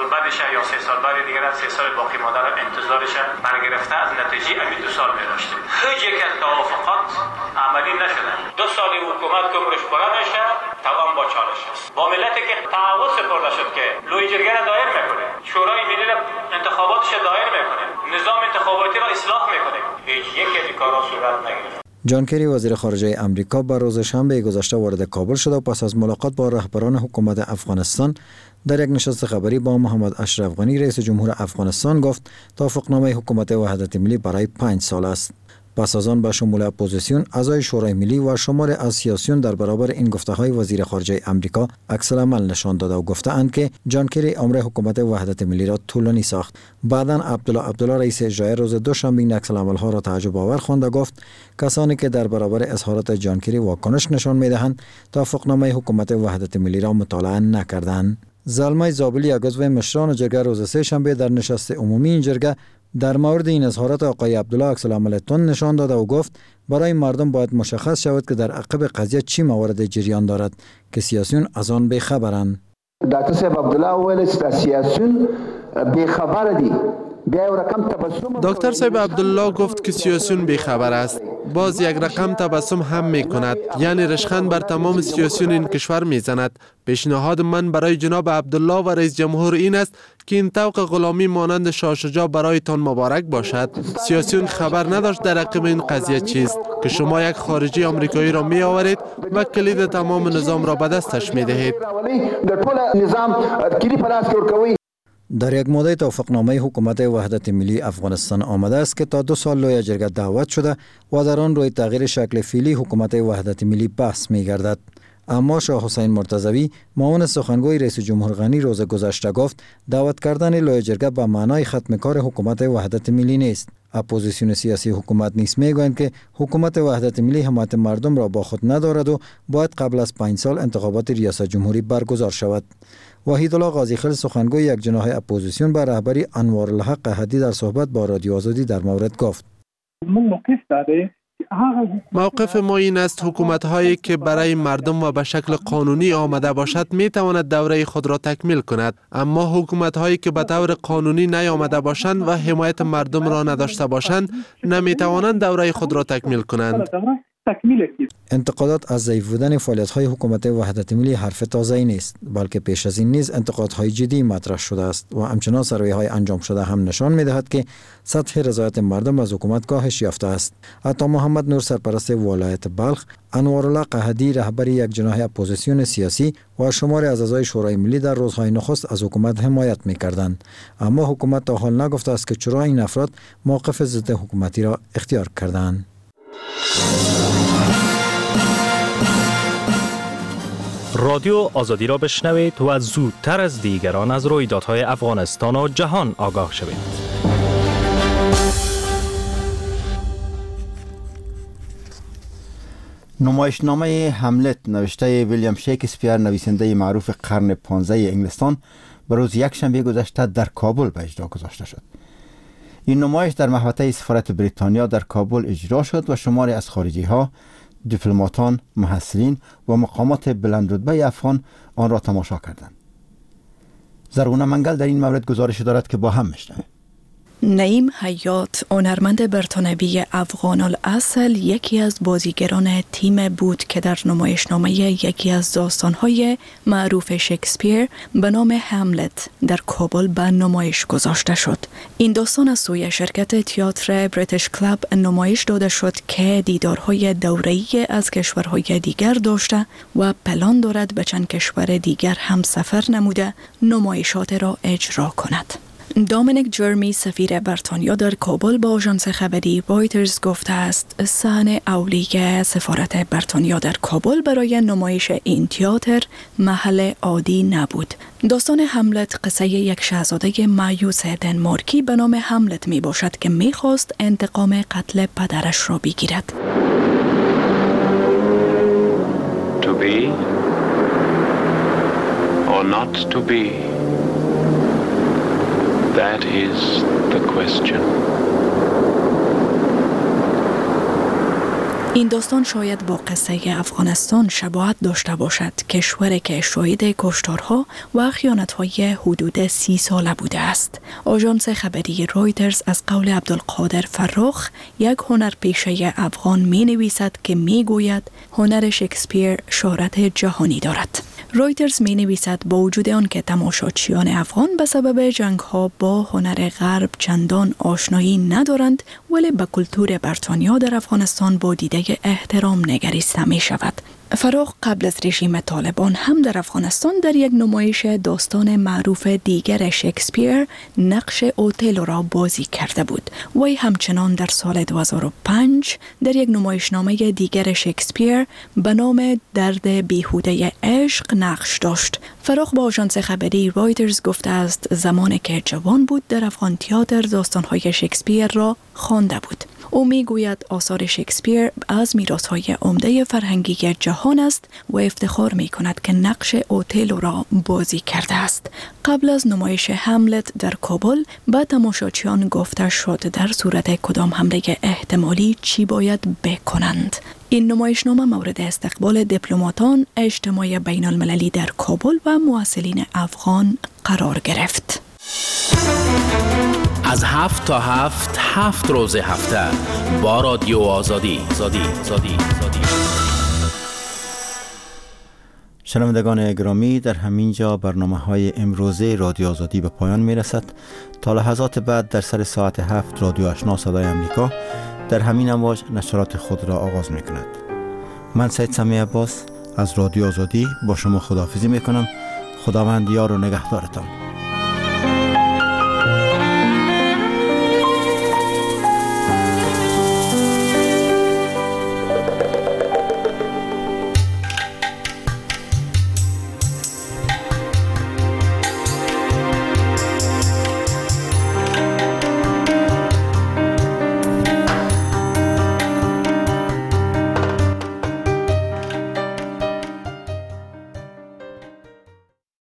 بعدش یا سه سال بعد دیگر از سه سال باقی مانده را انتظارش برگرفته از نتیجه همین دو سال می‌داشته. هیچ یک از توافقات عملی نشده. دو سال حکومت کمرش برا میشه تمام با چالش است. با ملتی که تعهد سپرده شد که لوی جرگه را دایر میکنه، شورای ملی را انتخاباتش دایر میکنه، نظام انتخاباتی را اصلاح میکنه، هیچ یک از این کارا صورت نگرفت. جان کری وزیر خارجه امریکا بر روز شنبه گذشته وارد کابل شد و پس از ملاقات با رهبران حکومت افغانستان در یک نشست خبری با محمد اشرف غنی رئیس جمهور افغانستان گفت توافقنامه حکومت وحدت ملی برای پنج سال است. پس از آن به شمول اپوزیسیون، اعضای شورای ملی و شمار از سیاسیون در برابر این گفته‌های وزیر خارجه امریکا عکس العمل نشان داده و گفتند که جان کری امر حکومت وحدت ملی را طولانی ساخت. بعداً عبدالله عبدالله رئیس اجرایی روز دوشنبه این عکس العمل‌ها را تعجب آور خواند و گفت کسانی که در برابر اظهارات جان کری واکنش نشان می‌دهند توافقنامه حکومت وحدت ملی را مطالعه نکردند. زلمه زابلی عضو مشران جرگه روز سه شنبه در نشست عمومی این جرگه در مورد این اظهارات آقای عبدالله عکس العمل تند نشان داده و گفت برای مردم باید مشخص شود که در عقب قضیه چی موارد جریان دارد که سیاسیون از آن بی‌خبرند. دکتر صاحب عبدالله ویل چې سیاسیون بی‌خبر دي. دکتر صاحب عبدالله گفت که سیاسیون بی‌خبر است. باز یک رقم تبسم هم می کند، یعنی رشخند بر تمام سیاسیون این کشور می زند. پیشنهاد من برای جناب عبدالله و رئیس جمهور این است که این طوق غلامی مانند شاه شجاع برایتان مبارک باشد. سیاسیون خبر نداشت در عقب این قضیه چیست که شما یک خارجی آمریکایی را می آورید و کلید تمام نظام را به دستش می دهید. در یک ماده توافقنامه حکومت وحدت ملی افغانستان آمده است که تا دو سال لوی جرگه دعوت شده و در آن روی تغییر شکل فعلی حکومت وحدت ملی بحث می گردد. اما شاه حسین مرتضوی معاون سخنگوی رئیس جمهور غنی روز گذشته گفت دعوت کردن لوی جرگه به معنای ختم کار حکومت وحدت ملی نیست. اپوزیسیون سیاسی حکومت نیز میگویند که حکومت وحدت ملی حمایت مردم را با خود ندارد و باید قبل از پنج سال انتخابات ریاست جمهوری برگزار شود. وحیدالله قاضی خل سخنگوی یک جناح اپوزیسیون به رهبری انوارالحق احدی در صحبت با رادیو آزادی در مورد گفت موقف ما این است حکومت هایی که برای مردم و به شکل قانونی آمده باشد می تواند دوره خود را تکمیل کند، اما حکومت هایی که به طور قانونی نیامده باشند و حمایت مردم را نداشته باشند نمی توانند دوره خود را تکمیل کنند. انتقادات از ضعیف بودن فعالیت‌های حکومت وحدت ملی حرف تازه‌ای نیست، بلکه پیش از این نیز انتقادهای جدی مطرح شده است و همچنان سروی‌های انجام شده هم نشان می‌دهد که سطح رضایت مردم از حکومت کاهش یافته است. عطا محمد نور سرپرست ولایت بلخ، انوارالله قحدی رهبر یک جناح اپوزیسیون سیاسی و شماری از اعضای شورای ملی در روزهای نخست از حکومت حمایت می‌کردند، اما حکومت تا حال نگفته است که چرا این افراد موقف ضد حکومتی را اختیار کردند. رادیو آزادی را بشنوید و زودتر از دیگران از رویدادهای افغانستان و جهان آگاه شوید. نمایشنامه هملت نوشته ویلیام شکسپیر نویسنده معروف قرن پانزده انگلستان به روز یکشنبه گذشته در کابل به اجرا گذاشته شد. این نمایش در محوطه سفارت بریتانیا در کابل اجرا شد و شماری از خارجی ها، دیپلماتان، محصلین و مقامات بلندرتبه افغان آن را تماشا کردند. زرغونه منگل در این مورد گزارش دارد که با هم میشنویم. نعیم حیات، هنرمند برتانوی افغان الاصل، یکی از بازیگران تیم بود که در نمایشنامه یکی از داستان‌های معروف شکسپیر به نام هملت در کابل به نمایش گذاشته شد. این داستان از سوی شرکت تئاتر بریتیش کلاب نمایش داده شد که دیدارهای دوره‌ای از کشورهای دیگر داشته و پلان دارد به چند کشور دیگر هم سفر نموده نمایشات را اجرا کند. دامینیک جرمی، سفیر بریتانیا در کابل، با آژانس خبری رایترز گفته است صحنه اولیه سفارت بریتانیا در کابل برای نمایش این تئاتر محل عادی نبود. داستان هملت قصه یک شاهزاده مایوس دنمارکی به نام هملت می باشد که می خواست انتقام قتل پدرش را بگیرد. To be or not to be? That is the question. این داستان شاید با قصه افغانستان شباهت داشته باشد، کشوری که شاهد کشتارها و خیانت‌های حدود سی ساله بوده است. آژانس خبری رویترز از قول عبدالقادر فرخ، یک هنرپیشه افغان می نویسد که می گوید هنر شکسپیر شهرت جهانی دارد. رویترز می نویسد با وجود آن که تماشاچیان افغان به سبب جنگ ها با هنر غرب چندان آشنایی ندارند، ولی به کلتور بریتانیا در افغانستان با دیده احترام نگریسته می شود. فراخ قبل از رژیم طالبان هم در افغانستان در یک نمایش داستان معروف دیگر شکسپیر نقش اوتلو را بازی کرده بود. وی همچنان در سال دو هزار و پنج در یک نمایشنامه دیگر شکسپیر به نام درد بیهوده عشق نقش داشت. فراخ با آژانس خبری رویترز گفته است زمانی که جوان بود در افغان تئاتر داستان‌های شکسپیر را خوانده بود. او می گوید آثار شکسپیر از میراث‌های عمده فرهنگی جهان است و افتخار می کند که نقش اوتلو را بازی کرده است. قبل از نمایش هملت در کابل به تماشاچیان گفته شد در صورت کدام حمله احتمالی چی باید بکنند. این نمایشنامه مورد استقبال دیپلماتان اجتماع بین المللی در کابل و مواصلین افغان قرار گرفت. از هفت تا هفت هفت روز هفته با رادیو آزادی زادی زادی زادی. شنوندگان گرامی، در همین جا برنامه های امروزه رادیو آزادی به پایان می رسد. تا لحظات بعد در سر ساعت هفت رادیو آشنا صدای امریکا در همین امواج نشرات خود را آغاز می کند. من سید سمی عباس از رادیو آزادی با شما خداحافظی می کنم. خداوند یار و نگهدارتان.